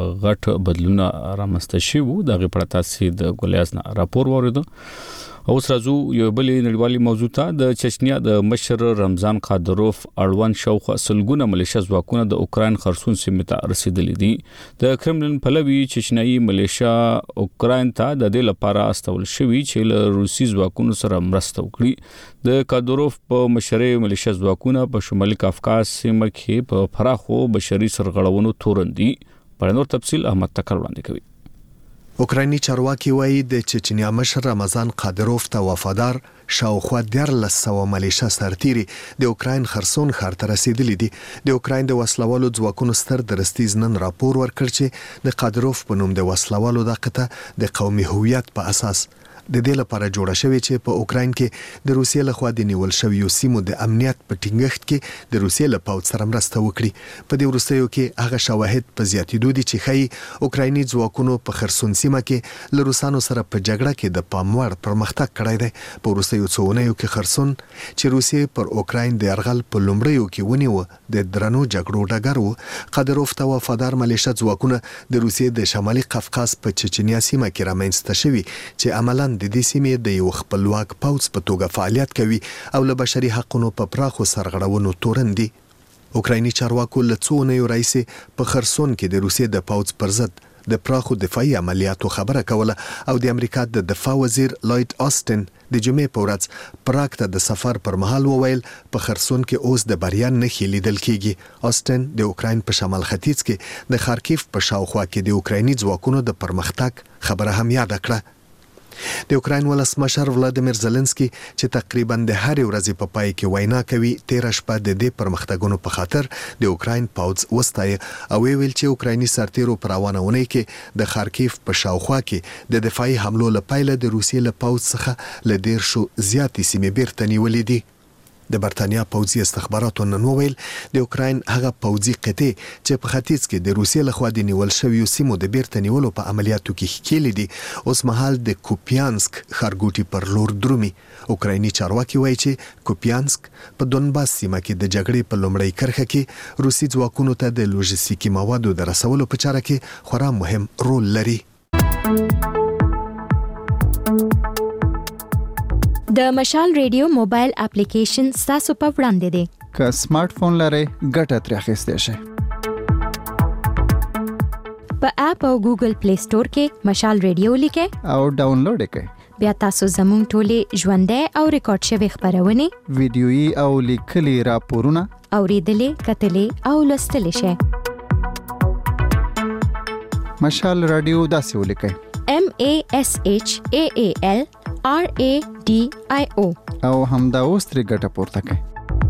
غټ بدلونه رامنځته شوي د هغې په اړه تاسې د ګولیاز نه راپور واورېدو. اوس راځو یو بلې نړیوالې موضوع ته. د چچنیا د مشر رمضان قادروف اړوند شاوخوا سلګونه ملیشه ځواکونه د اوکراین خرسون سیمې ته رسیدلي دي. د کرملن پلوي چچنیایي ملیشه اوکراین ته د دې لپاره استول شوي چې له روسي ځواکونو سره مرسته وکړي. د قادروف په مشرۍ ملیشه ځواکونه په شمالي کافکاز سیمه کې په پراخو بشري سرغړونو تورن دي. په نور تفصیل احمد تکل وړاندې کوي. اوکرایني چارواکي وایي د چچنیا مشر رمضان قادروف ته وفادار شاوخوا دیارلس سوه ملیشه سرتیري د اوکراین خرسون ښار ته رسیدلي دي. د اوکراین د وسلوالو ځواکونو ستر درستیز نن راپور ورکړ چې د قادروف په نوم د وسلوالو د قطه د قومي هویت په اساس د دې لپاره جوړه شوې چې په اوکراین کې د روسیې لخوا د نیول شویو سیمو د امنیت په ټینګښت کې د روسیې له پوځ سره مرسته وکړي. په دې وروستیو کې هغه شواهد په زیاتېدو دي چې ښایي اوکرایني ځواکونو په خرسون سیمه کې له روسانو سره په جګړه کې د پام وړ پرمختګ کړی دی. په وروستیو څو اونیو کې خرسون چې روسیې پر اوکراین د یرغل په لومړیو کې ونیوه د درنو جګړو ډګر و. قادروف ته وفادار ملیشه ځواکونه د روسیې د شمالي قفقاز په چچنیا سیمه کې رامنځته شوي چې عملاً د دې سیمې د یو خپلواک پوځ په توګه فعالیت کوي او له بشري حقونو په پراخو سرغړونو تورن دي. اوکرایني چارواکو له څو اونیو راهیسې په خرسون کې د روسیې د پوځ پر ضد د پراخو دفاعي عملیاتو خبره کوله او د امریکا د دفاع وزیر لوید آستن د جمعې په ورځ پراګ ته د سفر پر مهال وویل په خرسون کې اوس د بریا نښې لیدل کیږي. آستن د اوکراین په شمال ختیځ کې د خارکیف په شاوخوا کې د اوکرایني ځواکونو د پرمختګ خبره هم یاد کړه. د اوکراین ولسمشر ولادیمیر زيلنسکي چې تقریبا د هرې ورځې په پای کې وینا کوي تیر شپه د دې پرمختګونو په خاطر د اوکراین پوځ وستایي او ویل چې اوکرایني سرتیرو پر روانونه کې د خارکیف په شاوخوا کې د دفاعي حملو لپاره د روسیې له پوځ څخه ل ډیر شو زیاتې سیمې بیرته نیولې دي. د برتانیا پوځي استخباراتو نن وویل د اوکراین هغه پوځي قطعې چې په ختیځ کې د روسیې لخوا د نیول شویو سیمو د بیرته نیولو په عملیاتو کې ښکېلې دي اوس مهال د کوپیانسک ښارګوټي پر لور درومي. اوکرایني چارواکي وایي چې کوپیانسک په دونباس سیمه کې د جګړې په لومړۍ کرښه کې روسي ځواکونو ته د لوژستیکي موادو د رسولو په چاره کې خورا مهم رول لري. د مشال ریډیو موبایل اپلیکیشن تاسو په وړاندې دی. که سمارټ فون لرئ ګټه ترې اخیستی شئ. په اپ او ګوګل پلی سٹور کې مشال ریډیو لیکئ او ډاونلوډ کړئ. بیا تاسو زموږ ټولې ژوندۍ او ریکارډ شوی خبرونه ویډیويي او لیکلي راپورونه اوریدلې کتلې او لوستلې شئ. مشال رادیو داسې ولیکئ: M A S H A A L R A D I O او همدا اوس ترې ګټه پورته کړئ.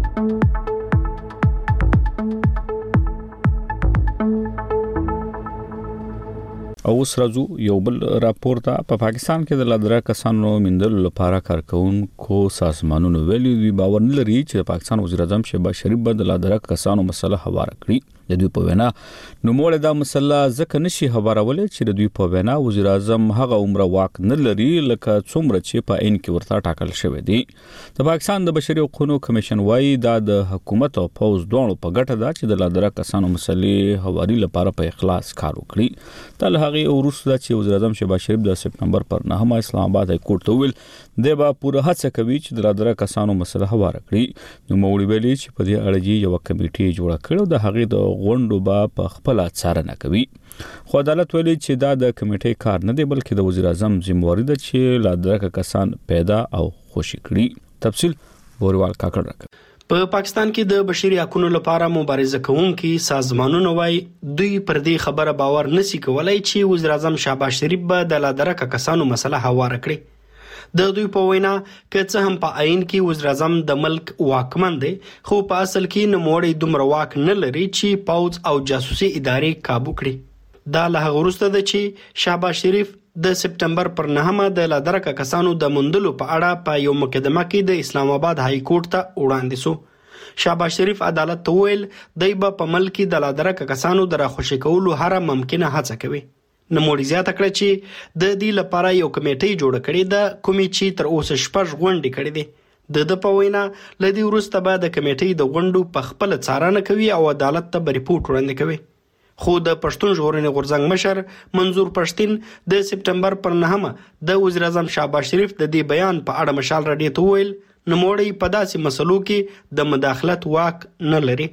او اوس راځو یو بل راپور ته. په پاکستان کې د لادرا کسانو مندلو لپاره کارکونکو سازمانونو ویلي دی باور نه لري چې پاکستان وزیر اعظم شهباز شریف به د لادرا کسانو مسله هواره کړي. د دوی په وینا نو موږ دا مسله ځکه نشي هوارولای چې د دوی په وینا وزیر اعظم هغه عمر واک نه لري لکه څومره چې په عین کې ورته ټاکل شوی دی. د پاکستان د بشري حقوقو کمیشن وايي دا د حکومت او پوز دوه په ګټه ده چې د لادرا کسانو مسلې هواري لپاره په اخلاص کار وکړي. تل هغه وروسته چې وزیر اعظم شهباز شریف د سپتمبر پر نهمه اسلام آباد های کورټ ته ویل د با پوره هڅه کوي چې د لادرا کسانو مسله هواره کړي. نو موږ ویلي چې په دې اړه یو کمیټه جوړه کړو د هغه د غونډو با په خپل څارنه کوي. خو عدالت ویلي چې دا د کمیټې کار نه دی بلکې د وزیر اعظم ذمہواری ده چې لادرا کسان پیدا او خوشی کړي. تفصیل بوروال کاکړ راکړي. په پاکستان کې د بشري حقوقو لپاره مبارزه کوونکي سازمانونه وايي دوی پر دې خبره باور نشي کولای چې وزیر اعظم شهباز شریف به د لادرا کسانو مسله هواره کړي. د دوی په وینا که څه هم په عین کې وزیر اعظم د ملک واکمن دی خو په اصل کې نوموړی دومره واک نه لري چې پوز او جاسوسي ادارې کابو کړي. دا له هغه وروسته ده چې شهباز شریف د سپتمبر پر نهمه د لادرا کسانو د مندلو په اړه په یو مقدمه کې د اسلام آباد های کورټ ته وړاندې شو. شهباز شریف عدالت ته ویل دی به په ملک کې د لادرا کسانو د راخوشي کولو هر ممکنه هڅه کوي. نموړي زیاته کړه چې د دې لپاره یو کمیټه جوړه کړې ده کومې چې تر اوسه شپږ غونډې کړې دي. د د په وینا لدی وروسته به د کمیټې د غونډو په خپل څارنه کوي او عدالت ته ریپورت وړاندې کوي. خو د پښتون ژغورنې غورځنګ مشر منظور پښتين د سپتمبر پر نهمه د وزیر اعظم شهباز شریف د دې بیان په اړه مشال راډیو ته ویل نموړي په داسې مسلو کې د مداخلت واک نه لري.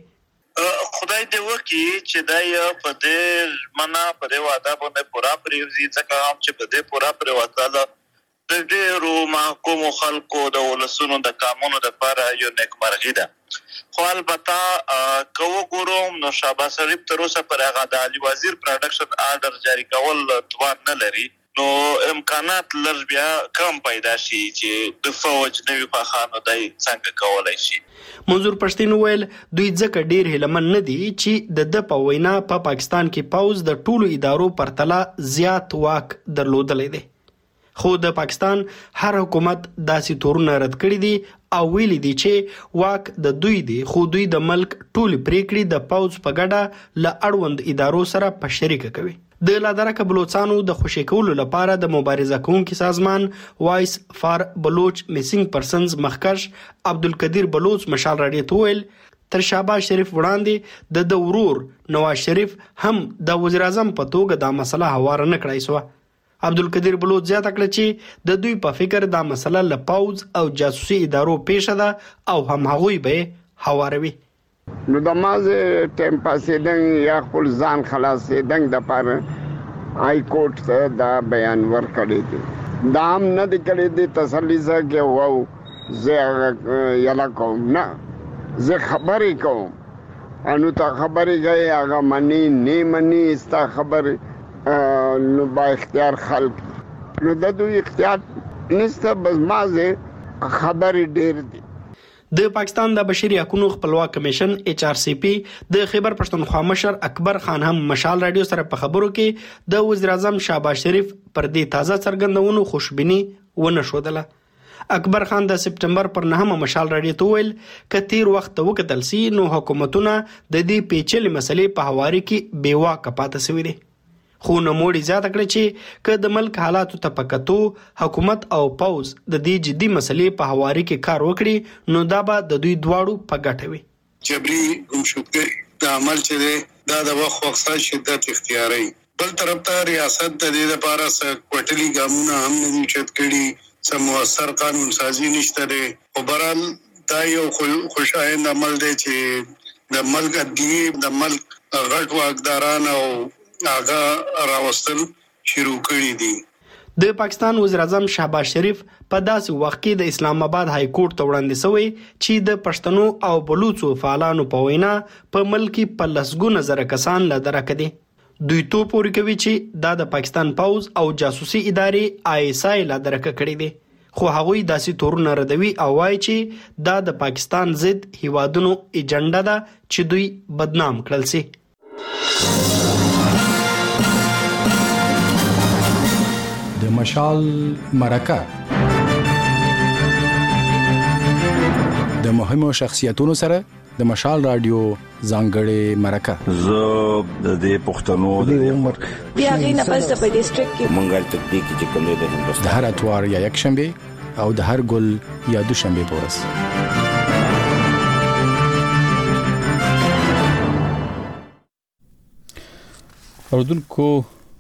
خدای دې وکړي چې دا په دې معنا په دې واده باندې پورا پریوزي ځکه هم چې په دې پورا پریوځاله د ډېرو محکوم خلکو د ولسونو د قانونو لپاره یو نیکمرغي ده. خو البته کو ګوروم نو شهباز شریف تر اوسه پر هغه د علي وزیر پروډکشن آرډر جاری کول توان نه لري. نو امکانات لږ بیا کم پیدا شي چې د فوج نوي پاخانو دای څنګه کولای شي. منظور پښتين ویل دوی ځکه ډیر هلمن نه دي چې د د په وینا په پاکستان کې پاوز د ټولو ادارو پر تله زیات واک درلودلې دي. خو د پاکستان هر حکومت داسې تورونه رد کړی دي او ویلي دي چې واک د دوی دی خو دوی د ملک ټول پریکړې د پاوز په ګډه ل اړوند ادارو سره په شریکه کوي. د لادرا بلوچستانو د خوشی کولو لپاره د مبارزه کوونکي سازمان وایس فار بلوچ میسنګ پرسنز مخکش عبدالقدیر بلوچ مشال راډیو ته ویل تر شهباز شریف وړاندې د د ورور نواز شریف هم د وزیر اعظم په توګه دا مسله هواره نه کړای سو. عبدالقدیر بلوچ زیاته کړه چې د دوی په فکر دا مسله له پاوز او جاسوسي ادارو پیښه ده او هم هغوی به هواروي. نو د مازه ټیم پاسېدنګ یا خپل ځان خلاصېدنګ د پاره های کورټ ته دا بیان ورکړی دی. دا هم نه دی کړی دی تسلی سره کې وو زه یلا کوم نه زه خبرې کوم انو ته خبرې گئی هغه منی نه منی استا خبر نو با اختیار خلق نو د دوی اختیار نسته بس مازه خبرې ډیر دی. د پاکستان د بشري حقوقو خپلواک کمیشن ایچ آر سی پی د خیبر پښتونخوا مشر اکبر خان هم مشال راډیو سره په خبرو کې د وزیر اعظم شهباز شریف پر دې تازه څرګندونو خوشبینی ونه شودله. اکبر خان د سپتمبر پر نهمه مشال راډیو ته ویل ک تیر وخت وکتل سي نو حکومتونه د دې پیچلې مسلې په حواله کې بیواکه پاتې شوي دي. خو نوموړي زیاته کړه چې که د ملک حالاتو ته پکتو حکومت او پوز د دې جدي مسلې په حواله کې کار وکړي نو دا به د دوی دواړو په ګټه وي. جبري ګمشدګي د عمل چې دا د وخت وخت شدت اختیاري بل طرف ته ریاست د دې لپاره س کوټلي ګامونه هم نه چت کړي سم موثر قانون سازي نشته ده او برال دا یو خوشاینده عمل دی چې د ملک دی د ملک غټ واکداران او هغه راوستل شروع کړي دي. د پاکستان وزیر اعظم شهباز شریف په داسې وخت کې د اسلام آباد های کورټ ته وړاندې شوی چې د پښتنو او بلوچو فعالانو په وینا په ملک په لسګونه زره کسان له درکه دي. دوی تو پورې کوي چې دا د پاکستان پوز او جاسوسي ادارې آی اس آی له درکه کړي دي، خو هغوی داسې تورونه ردوي او وایي چې دا د پاکستان ضد هیوادونو ایجنډا ده چې دوی بدنام کړل سي. د مشال مرکه د مهمو شخصیتونو سره د مشال رادیو ځانګړې مرکه. زه د پښتنو د عمر بیا غینه پس د په ډیسټریکټ کې منګل تکتیک چې کوم د هندوستان د هر اتوار یا یک شنبه او د هر ګل یا دوشنبه پورس. اوردونکو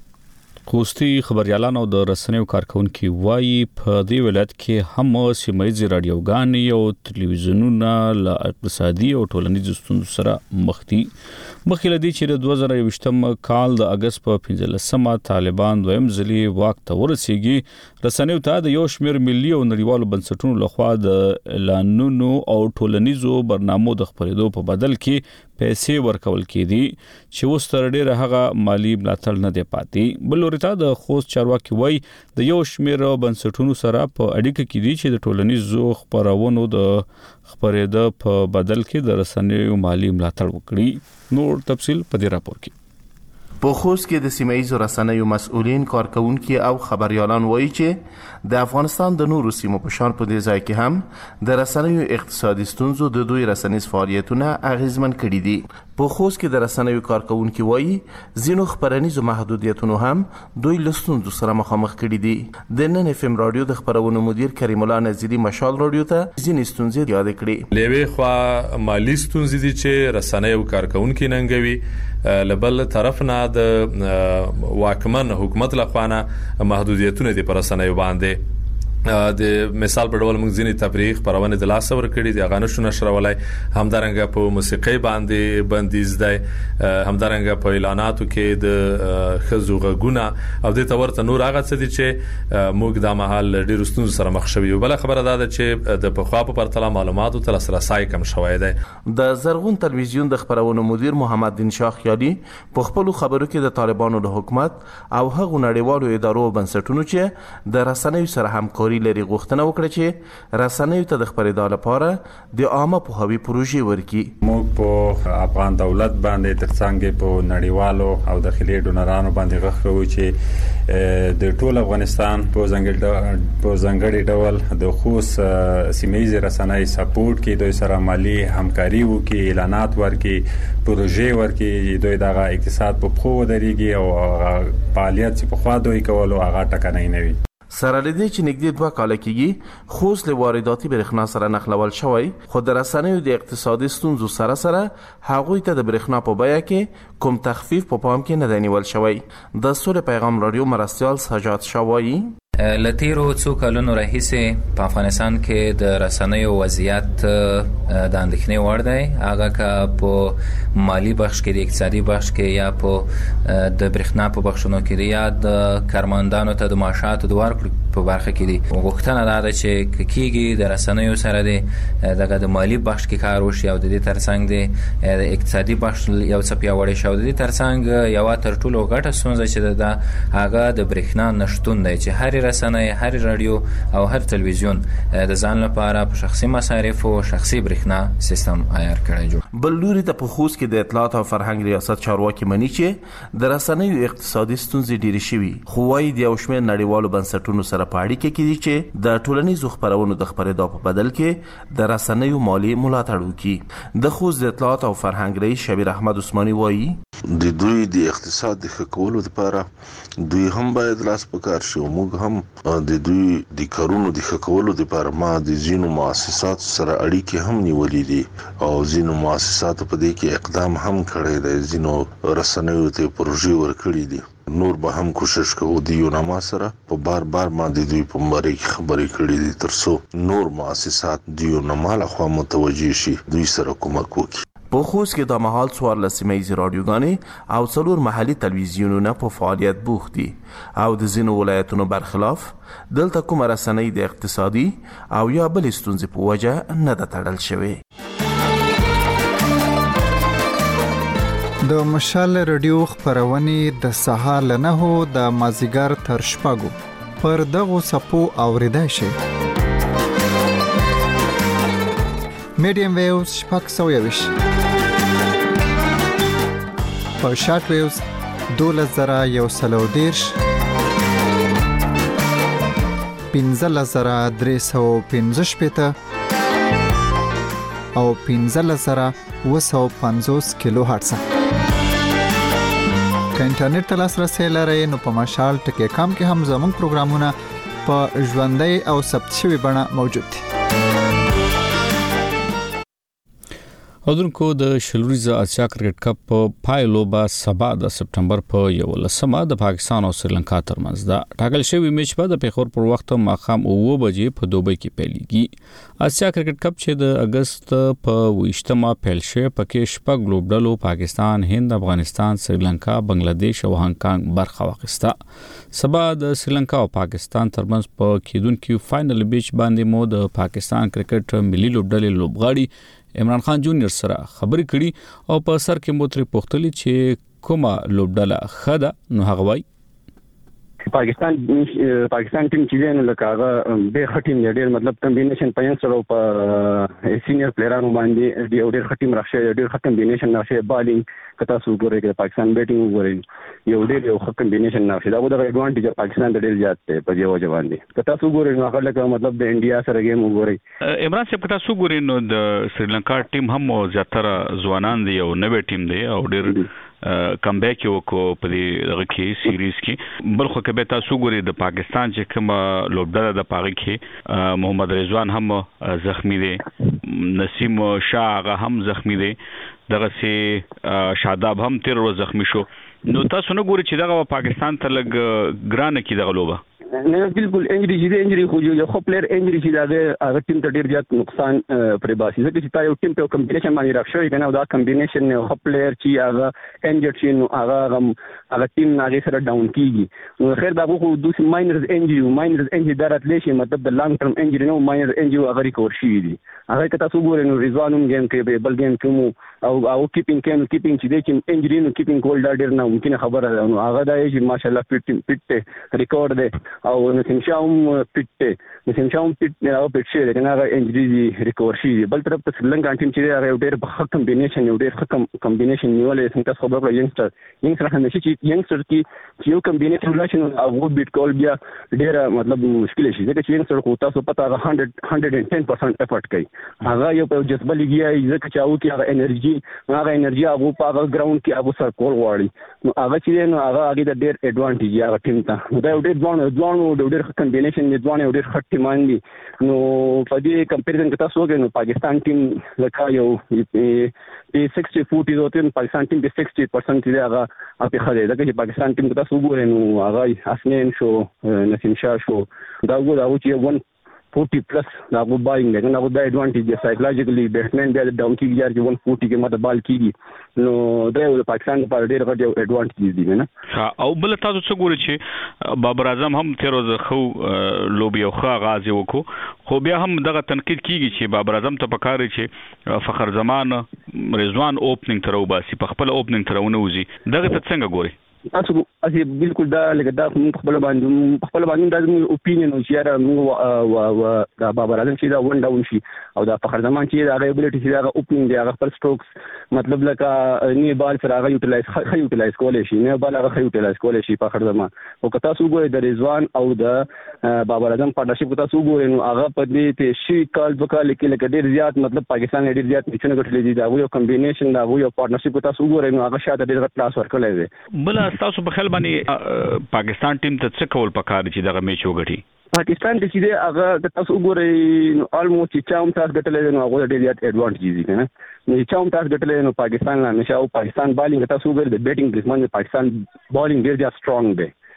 خوستي خبريالان او د رسنیو کارکونکو وایي په دې ولایت کې هم سیمایي رادیوګانې او تلویزیونونه له اقتصادي او ټولنیزو ستونزو سره مخ دي. مخکې له دې چې د دوه زره یوویشتم کال د اگست په پنځلسمه طالبان دویم ځلي واک ته ورسیږي، رسنیو ته د یو شمېر ملي او نړیوالو بنسټونو لخوا د اعلانونو او ټولنیزو برنامو د خپرېدو په بدل کې پیسې ورکول کېدي چې اوس تر ډیره هغه مالی ملاتړ نه دی پاتې. بل ورته د خوست چارواکي وایي د یو شمېر بنسټونو سره په اړیکه کې دي چې د ټولنیزو خبرونو د خبرېده په بدل کې د رسنیو مالی ملاتړ وکړي. نور تفصیل په دې راپور کې. په خوست کې د سیمایي رسنیو مسؤلین، کارکونکي او خبريالان وایي چې د افغانستان د نورو سیمو په شان په دې ځای کې هم د رسنیو اقتصادي ستونزو د دوی رسنیز فعالیتونه اغیزمن کړي دي. په خوست کې د رسنیو کارکونکي وایي ځینو خبرنیزو محدودیتونو هم دوی له ستونزو سره مخامخ کړي دي. د نن اف ام رادیو د خبرونو مدیر کریم الله نظری مشال رادیو ته ځینې ستونزې یاد کړې. لوي خو مالی ستونزې دي چې رسنیو کارکونکي ننګوي، لبل طرف نه د واکمن حکومت لخوانه محدودیتونه دي پر رسنیو باندې. د مثال په ډول موږ ځینې تفریح پرونه د لاس ور کړی دی، غانو شو نشرولای، همدارنګه په موسیقي باندې بندیز دی، همدارنګه په اعلاناتو کې د خزو غږونه او د تورته نور هغه څه دي چې موږ د محل ډیر ستونزو سره مخ شوی. بل خبره ده چې د پخوا په پرتله معلوماتو تل سره سای کم شوی دی. د زرغون تلویزیون د خبرونو مدیر محمد دین شاه خیالي په خپل خبرو کې د طالبانو د حکومت او هغو نړیوالو ادارو بنسټونو چې د رسنیو سره همکاري لري غوښتنه وکړه چې رسنیو ته د خبرېدا لپاره د عامه پوهاوي پروژې ورکړي. موږ په افغان دولت باندې ترڅنګ په نړیوالو او داخلي ډونرانو باندې غوښتل کوو چې د ټول افغانستان په ځنګل په ځنګړي ډول د خوست سیمایي رسنۍ سپورټ کې دوی سره مالی همکاري وکړي، اعلانات ورکړي، پروژې ورکړي، دوی دغه اقتصاد په خو ودرېږي او فعالیت چې په خوا دوی کولو هغه ټکنۍ نه وي. سره لدی چې نږدې دوه کال کېږي خوست له وارداتي برېښنا سره نښلول شوی، خو د رسنیو د اقتصادي ستونزو سره سره هغوی ته د برېښنا په بیه کې کوم تخفیف په پام کې نه دی نیول شوی. د سولې پیغام رادیو مرستیال سجاد شاه وایي لتیرو څو کلونو راهیسې په افغانستان کې د رسنیو وضعیت د اندېښنې وړ دی، هغه که په مالی بخش کې، د اقتصادي بخش کې، یا په د برېښنا په بخشونو کې، یا د کارمندانو ته د معاشاتو د ورکړې په برخه کې دي. غوښتنه دا ده چې کېږي د رسنیو سره د د مالی بخش کې کار وشي او د دې ترڅنګ د اقتصادي بخش یو څه پیاوړی شي. د دې ترڅنګ یو تر ټولو غټه ستونزه چې ده هغه د برېښنا نشتون دی چې هر رسنۍ، هر رادیو او هر تلویزیون د ځان لپاره په شخصي مصارف او شخصي برېښنا سیستم عیار کړی جوړ. بل لوري ته په خوست کې د اطلاعات او فرهنګ ریاست چارواکي مني چې د رسنیو اقتصادي ستونزې ډېرې شوي، خو وايي د یو شمېر نړیوالو بنسټونو سره په اړیکه کې دي چې د ټولنیزو خبرونو د خپرېدا په بدل کې د رسنیو مالی ملاتړ وکړي. د خوست د اطلاعات او فرهنګ رئیس شبیر احمد عثماني وايي د دوی د اقتصاد د ښه کولو لپاره دوی هم باید لاس پکار شي. موږ هم د دوی د کارونو د ښه کولو لپاره ما د ځینو مؤسسات سره اړیکې هم نیولې دي او ځینو مؤسسات په دې کې اقدام هم کړی دی، ځینو رسنیو ته پروژې ورکړي دي. نور به هم کوشش کوو د یو نامه سره په بار بار ما د دوی په باره کې خبرې کړې دي ترڅو نور مؤسسات د یو نامه لخوا متوجه شي، دوی سره کومک وکړي. په خوست کې د مهال څوارلس سیمه ییزې راډیوګانې او څلور محلي تلویزیونونه په فعالیت بوخت دي او د ځینو ولایتونو برخلاف دلته کومه رسنۍ د اقتصادي او یا بلې ستونزې په وجه نه ده تړل شوې. د مشال رادیو خپرونې د سهار له نهو د مازیګر تر شپږو پر دغو څپو اورېدای شي. میډیم ویوز شپږ سوه یویشت، په شارټ ویوز دولس زره یو سل او دېرش، پنځلس زره درې سوه پنځه شپېته او پنځلس زره اووه سوه پنځوس کیلو هرټز. که انټرنیټ ته لاسرسی لرئ نو په مشال ټکی کام کې هم زموږ پروګرامونه په ژوندۍ او ثبت شوي بڼه موجود دي. اودونکو د شلوریزه اسیا کرکټ کپ په پایلوبه سبا د سپټمبر په یولسمه د پاکستان او سریلانکا ترمنځ ده. ټاکل شوی میچ به د پیښور پر وخت ماښام اوه بجې په دوبۍ کې پیلېږي. اسیا کرکټ کپ چې د اگست په ویشتمه پیل شوی پکې شپږ لوبډلو پاکستان، هند، افغانستان، سریلانکا، بنگلاديش او هانګ کانګ برخه واخیسته. سبا د سریلانکا او پاکستان ترمنځ په کېدونکو فائنل میچ باندې مو د پاکستان کرکټ ملي لوبډلې لوبغاړي عمران خان جونیور سره خبرې کړي او په سر کې موتري پوښتلي چې کومه لوبډله خده نو هغه وای پاکستان پاکستان ټیم چې دی نو لکه هغه ډېر ښه ټیم دی، ډېر مطلب کمبینیشن په ینګسټر او په سینیئر پلیرانو باندې ډېر ډېر ښه ټیم راښی، ډېر ښه کمبینیشن راښی. بالینګ که تاسو وګورئ که پاکستان بیټینګ وګورئ یو ډېر یو ښه کمبینیشن راښی. دا دغه اډوانټیج پاکستان ته ډېر زیات دی په دې وجه باندې. که تاسو وګورئ نو هغه لکه مطلب د انډیا سره ګیم وګورئ. عمران صاحب که تاسو وګورئ نو د سریلانکا ټیم هم زیاتره ځوانان دی او نوې ټیم دی او ډېر کم بیک وکړو په دې دغه کې سیریز کې. بل خو کبه تاسو ګورئ د پاکستان چې کوم لوبډله د پاغي کې محمد رضوان هم زخمی دی، نسیم شاه هغه هم زخمی دی، دغه سي شاداب هم تیر ورځ زخمی شو. نو تاسو نه ګورئ چې دغه پاکستان ته لګ ګرانه کې دغه لوبه نه بالکل انجری چې دی انجری خو یو خو پلیر انجری چې دا هغه ټیم ته ډیر زیات نقصان پرې باسي. ځکه چې تا یو ټیم په کمبینیشن باندې راښوي کنه دا کمبینیشن یو خو پلیر چې هغه انجری شي نو هغه هغه ټیم نه سره ډاون کیږي. نو خیر دا خو دوی ماینرز انجری ماینرز انجری دراتلی شي مطلب د لانګ ټرم انجری نو ماینر انجری هغه ریکور شي دي. هغه که تاسو ګورئ نو رضوانوم گیم کې بل گیم کې او او کیپینګ کې کیپینګ چې دی چې انجری نو کیپینګ کول دا ډیر نه ممکن خبره ده. نو هغه دا چې ماشاءالله فټ فټ ریکورډ دی او نسیم شاه هم فټ دی، نسیم شاه هم فټ نه او فټ شي دی کنه هغه انجری ریکور شي. بل طرف ته سریلانکا ټیم چې دی هغه ډیر ښه کمبینیشن یو ډیر ښه کمبینیشن نیولې څنګه تاسو خبره کړئ ینګسټر ینګسټر همیشه چې ینګسټر کې یو کمبینیشن راشي نو هغه بیت کول بیا ډیر مطلب مشکل شي. ځکه چې ینګسټر کو تاسو پته هغه one hundred ten percent افورت کوي، هغه یو په جذبه لګي ځکه چې هغه کې هغه انرژي هغه انرژي هغه په هغه ګراوند کې هغه سر کول غواړي. نو هغه چې نو هغه هغه د ډیر اډوانټیج هغه ټیم ته دا ډیر ځوان ځوان او ډیر کمبینیشن دی ځوان او ډیر ښه ټیمان دي. نو په دې کمپیریزن کې تاسو وګورئ نو پاکستان ټیم لکه یو په sixty forty دوتن پاکستان ټیم په sixty percent دی هغه په خله ده چې پاکستان ټیم کې تاسو وګورئ نو هغه اسنین شو نسیم شاه شو دا وګورئ چې one forty plus دا غو بالینګ دی نو دا اډوانټیج دی سایکولوژیکلی بیټسمن بیا د ډاون کیږي چې one forty کې ماته بال کیږي نو دا د پاکستان لپاره ډېر غوډ یو اډوانټیج دی نه. او بل تاسو څه ګورئ چې بابر اعظم هم تیر ورځ خو لوبي او ښه غاز وکړو خو بیا هم دغه تنقید کیږي چې بابر اعظم ته پکاري چې فخر زمان رضوان اوپننګ تر وباسي په خپل اوپننګ تر ونوزي دغه ته څنګه ګورئ؟ تاسو اسی بالکل دا لکه دا خپل باندې خپل باندې دا زموږ اوپینین او چې را موږ دا بابر اعظم چې دا ون ډاون شي او دا فخر زمان چې دا ابیلیټی چې دا اوپننګ دی هغه خپل سټروکس مطلب لکه نی بال سره هغه یوټیلایز ښه یوټیلایز کولای شي نه بال هغه ښه یوټیلایز کولای شي فخر زمان. او که تاسو وګورئ د رضوان او د بابر اعظم پارټنرشپ که تاسو وګورئ نو هغه په دې ته شي کال وکړل کې لکه ډیر زیات مطلب پاکستان ډیر زیات میچونه ګټلې دي دا یو کمبینیشن دا یو پارټنرشپ که تاسو وګورئ نو هغه شاته ډیر غټ لاس ورکړی دی. بل تاسو په خیال باندې پاکستان ټیم ته څه کول پکار چې دغه میچ وګټي؟ پاکستان چې دی هغه تاسو وګورئ نو آلموست چې چا هم تاسو ګټلې نو هغه ډېر زیات اډوانټیج دي کنه نو چې هم تاسو ګټلې نو پاکستان نه نشه او پاکستان بالینګ تاسو وګورئ د بیټینګ بریسمن پاکستان بالینګ ډېر زیات سترونګ دی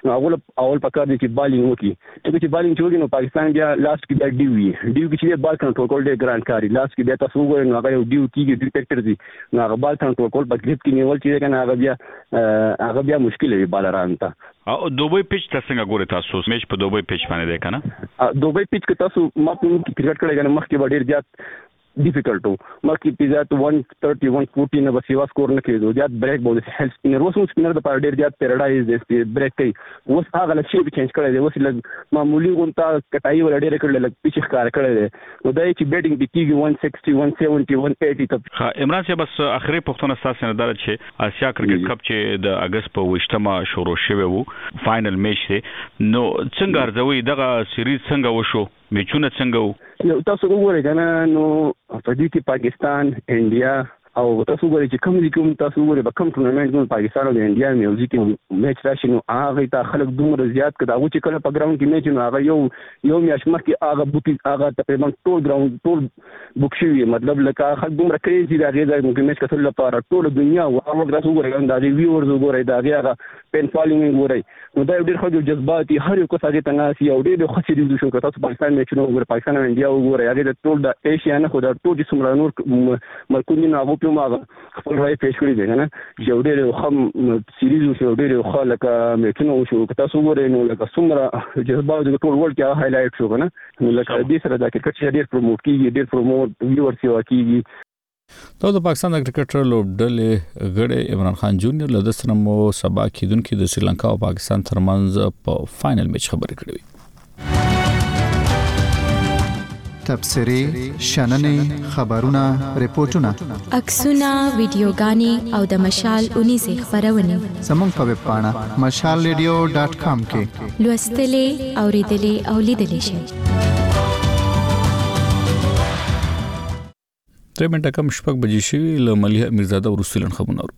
نو اول اول پکار دي چې بالینګ وکړي چې بالینګ وکړي نو پاکستان بیا لاست کې بیا ډیو وي ډیو کې چې بال کنټرول کول ډېر ګران کاری لاست کې بیا تاسو وګورئ نو هغه یو ډیو کېږي ډیټیکټر دي نو هغه بال کنټرول کول په گریپ کې نیول چې کنه هغه بیا هغه بیا مشکل وي بالران ته او دوبۍ پیچ تاسو څنګه ګورئ تاسو میچ په دوبۍ پیچ باندې ده کنه دوبۍ پیچ کې تاسو ما په کرکټ کړه کنه مخکې ډېر زیات ډیفیکلټ وو مخکې پیزات one thirty one forty نه بس یو سکور نه کېدو زیات بریک بول هیل سپینر وسو سپینر د پاره ډېر زیات پیراډایز دی بریک کوي اوس هغه لږ شی چینج کړی دی اوس لږ معمولی غونټه کټای ول ډېر کړل لږ پیچ ښکار کړی دی نو دا چې بیټینګ دی کیږي one sixty one seventy one eighty ته ها عمران صاحب بس اخري پښتون اساس نه دار چې آسیا کرکټ کپ چې د اگست په وشتمه شروع شوه وو فائنل میچ دی نو څنګه ارزوي دغه سیریز څنګه وشو میچونه څنګه وو تاسو وګورئ کنه نو په دې کې پاکستان انډیا او تاسو وګورئ چې کوم دي کوم تاسو وګورئ په کوم ټورنمنت کې پاکستان او انډیا میوزیک میچ راشي نو هغه ته خلک دومره زیات کړه او چې کله په ګراوند کې میچ نو هغه یو یو میاش مخکې هغه بوکي هغه تقریبا ټول ګراوند ټول بوک شوی مطلب لکه خلک دومره کریزي دا غیر د میچ کتل لپاره ټول دنیا او هغه تاسو وګورئ دا ریویورز وګورئ دا هغه پین فالوینګ وګورئ نو دا ډېر خو جذباتي هر یو څه هغه تناسي او ډېر خو سړي د شو تاسو پاکستان میچ نو وګورئ پاکستان او انډیا وګورئ هغه ټول د ایشیا نه خو دا ټول چې څومره نور ملکونه هغه په ما خپل راي پیش کړی دی نه چې ډېر خو سیریز شو ډېر خو لکه میچونه شو تاسو وګورئ نو لکه څومره جذبات د ټول ورلد کې هایلایټ شو کنه نو لکه دې سره دا کرکټ چې ډېر پروموټ کیږي ډېر پروموټ ویورز یې کیږي دا د پاکستان د کرکټر لوبډلې غړي عمران خان جونیئر له دسنه مو سبا کیدونکو د سریلانکا او پاکستان ترمنځ په فائنل میچ خبرې کړې تبصري شننې خبرونه ریپورتونه عکسونه ویډیوګانې او د مشال اونیزه خبرونه زموږ په ویب پاڼه مشال ریډیو ډاټ کام کې لوستلې اوریدلې او لیدلې شئ درې منټه کم شپږ بجې شوي له ملیحه میرزاده ورسولن خبرونه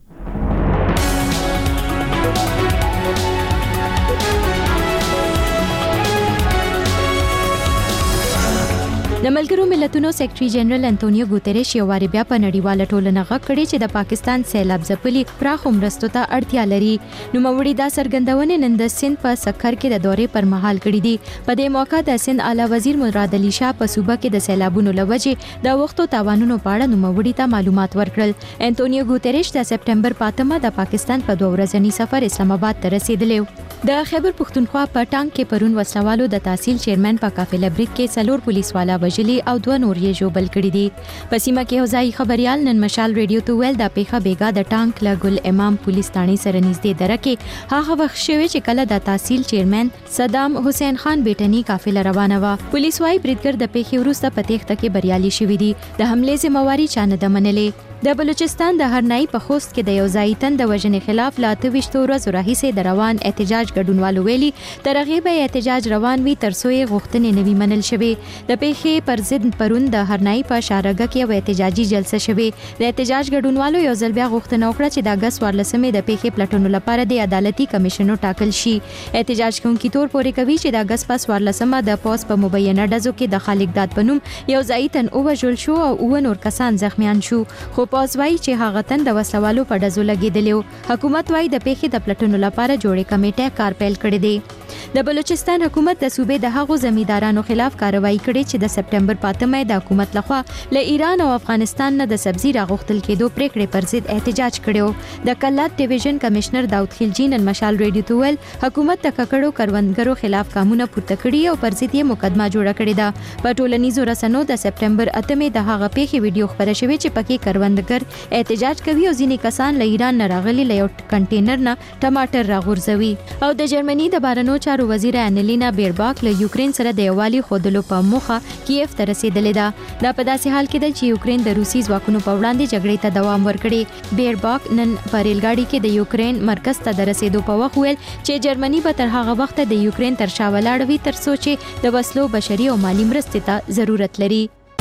د ملګرو ملتونو سیکریټري جنرال انټونیو ګوتریش یو واری بیا په نړیواله ټولنه غږ کړی چې د پاکستان سیلاب ځپلي پراخ مرستو ته اړتیا لري نو موري دا سرګندونه نن د سند په سکر کې د دورې پر مهال کړی دي په دې موقع د سند اعلی وزیر مراد علي شاه په صوبه کې د سیلابونو لوجې د وختو تاوانونو په اړه نو موري ته معلومات ورکړل انټونیو ګوتریش د سپټمبر پاتمه د پاکستان په دوه ورځنی سفر اسلام آباد ته رسیدلی د خیبر پختونخوا په ټانک کې پرون وسلوالو د تحصیل چیرمن په قافله بریک کې څلور پولیس والا وژلي او دوه نور یې جوړل کړي دي په سیمه کې حوزاي خبريال نن مشال ریډیو ته ویل د پیخه بیګا د ټانک لګل امام پولیس ټاڼي سره نږدې درکه هغه وخت شوی چې کله د تحصیل چیرمن صدام حسین خان بیٹنی قافله روانه و پولیس وايي بریدګر د پیښې وروسته په تېښته کې بریالي شوی دي د حمله ذمہواری چانه د منلې د بلوچستان د هرنای په خوست کې د یو ځای تن د وژنې خلاف لا اته ویشت ورځې راهیسې د روان احتجاج ګډونوالو ویلي تر هغې به احتجاج روان وي تر څو یې غوښتنې نوي منل شوې د پیښې پر ضد پرون د هرنای په شارګه کې یو احتجاجي جلسه شوې د احتجاج ګډونوالو یو ځل بیا غوښتنه وکړه چې د اګست څوارلسمې د پیښې پلټنو لپاره د عدالتي کمیشنو ټاکل شي احتجاج کوونکي تور پورې کوي چې د اګست په څوارلسمه د پوس په مبینه ډزو کې د خالق داد په نوم یو ځای تن ووژل شو او اوه نور کسان زخمیان شو خو پوس وايي چې هغه تن د وسلوالو په ډزو لګیدلی حکومت وايي د پیښې د پلټنو لپاره جوړې کمیټه کار پیل کړی دی د بلوچستان حکومت د صوبې د هغو زمیندارانو خلاف کاروایی کړې چې د سپټمبر پاتمه د حکومت لخوا له ایران او افغانستان نه د سبزی راغښتل کېدو پریکړې پر ضد احتجاج کړو د کلات ډیویژن کمشنر داود خلجی نن مشال ریډیو ته ویل حکومت د ککړو کروندګرو خلاف قانون پورته کړی او پر ضد یې مقدمه جوړه کړې ده په ټولنیزو رسنیو د سپټمبر اتمه د هغه پیښې ویډیو خبره شوې چې پکې کروندګر احتجاج کوي او ځینې کسان له ایران نه راغلي له یو کنټینر نه ټماټر راغورځوي او د جرمني د بارنو چارو وزیر انلینا بیرباک له یوکرين سره د یووالي خودلو په موخه کیف ته رسیدلې ده دا په داسې حال کې ده چې یوکرين د روسي ځواکونو په وړاندې جګړې ته دوام ورکړي بیرباک نن په ریلګاډي کې د یوکرين مرکز ته د رسیدو په وخت ویل چې جرمني به تر هغه وخت د یوکرين تر شا ولاړ وي تر څو چې د وسلو بشري او مالی مرستې ته ضرورت لري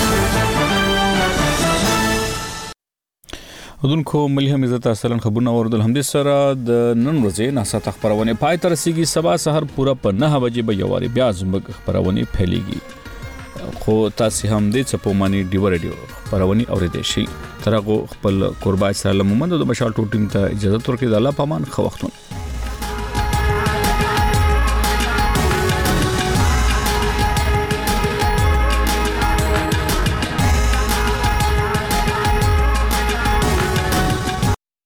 ودونکو ملي عزت اصلن خبرونه اوردل همدې سره د نن ورځې ناسا خبرونه پای تر سیږي سبا سحر پورا په نه بجې به یواري بیا زموږ خبرونه پھیليږي خو تاسو هم دې چپومانی ډیو ریډیو خبرونه اوریدئ شي ترغه خپل قربای سره لمومند د مشال ټیم ته اجازه ورکړئ د الله پامان خو وختونه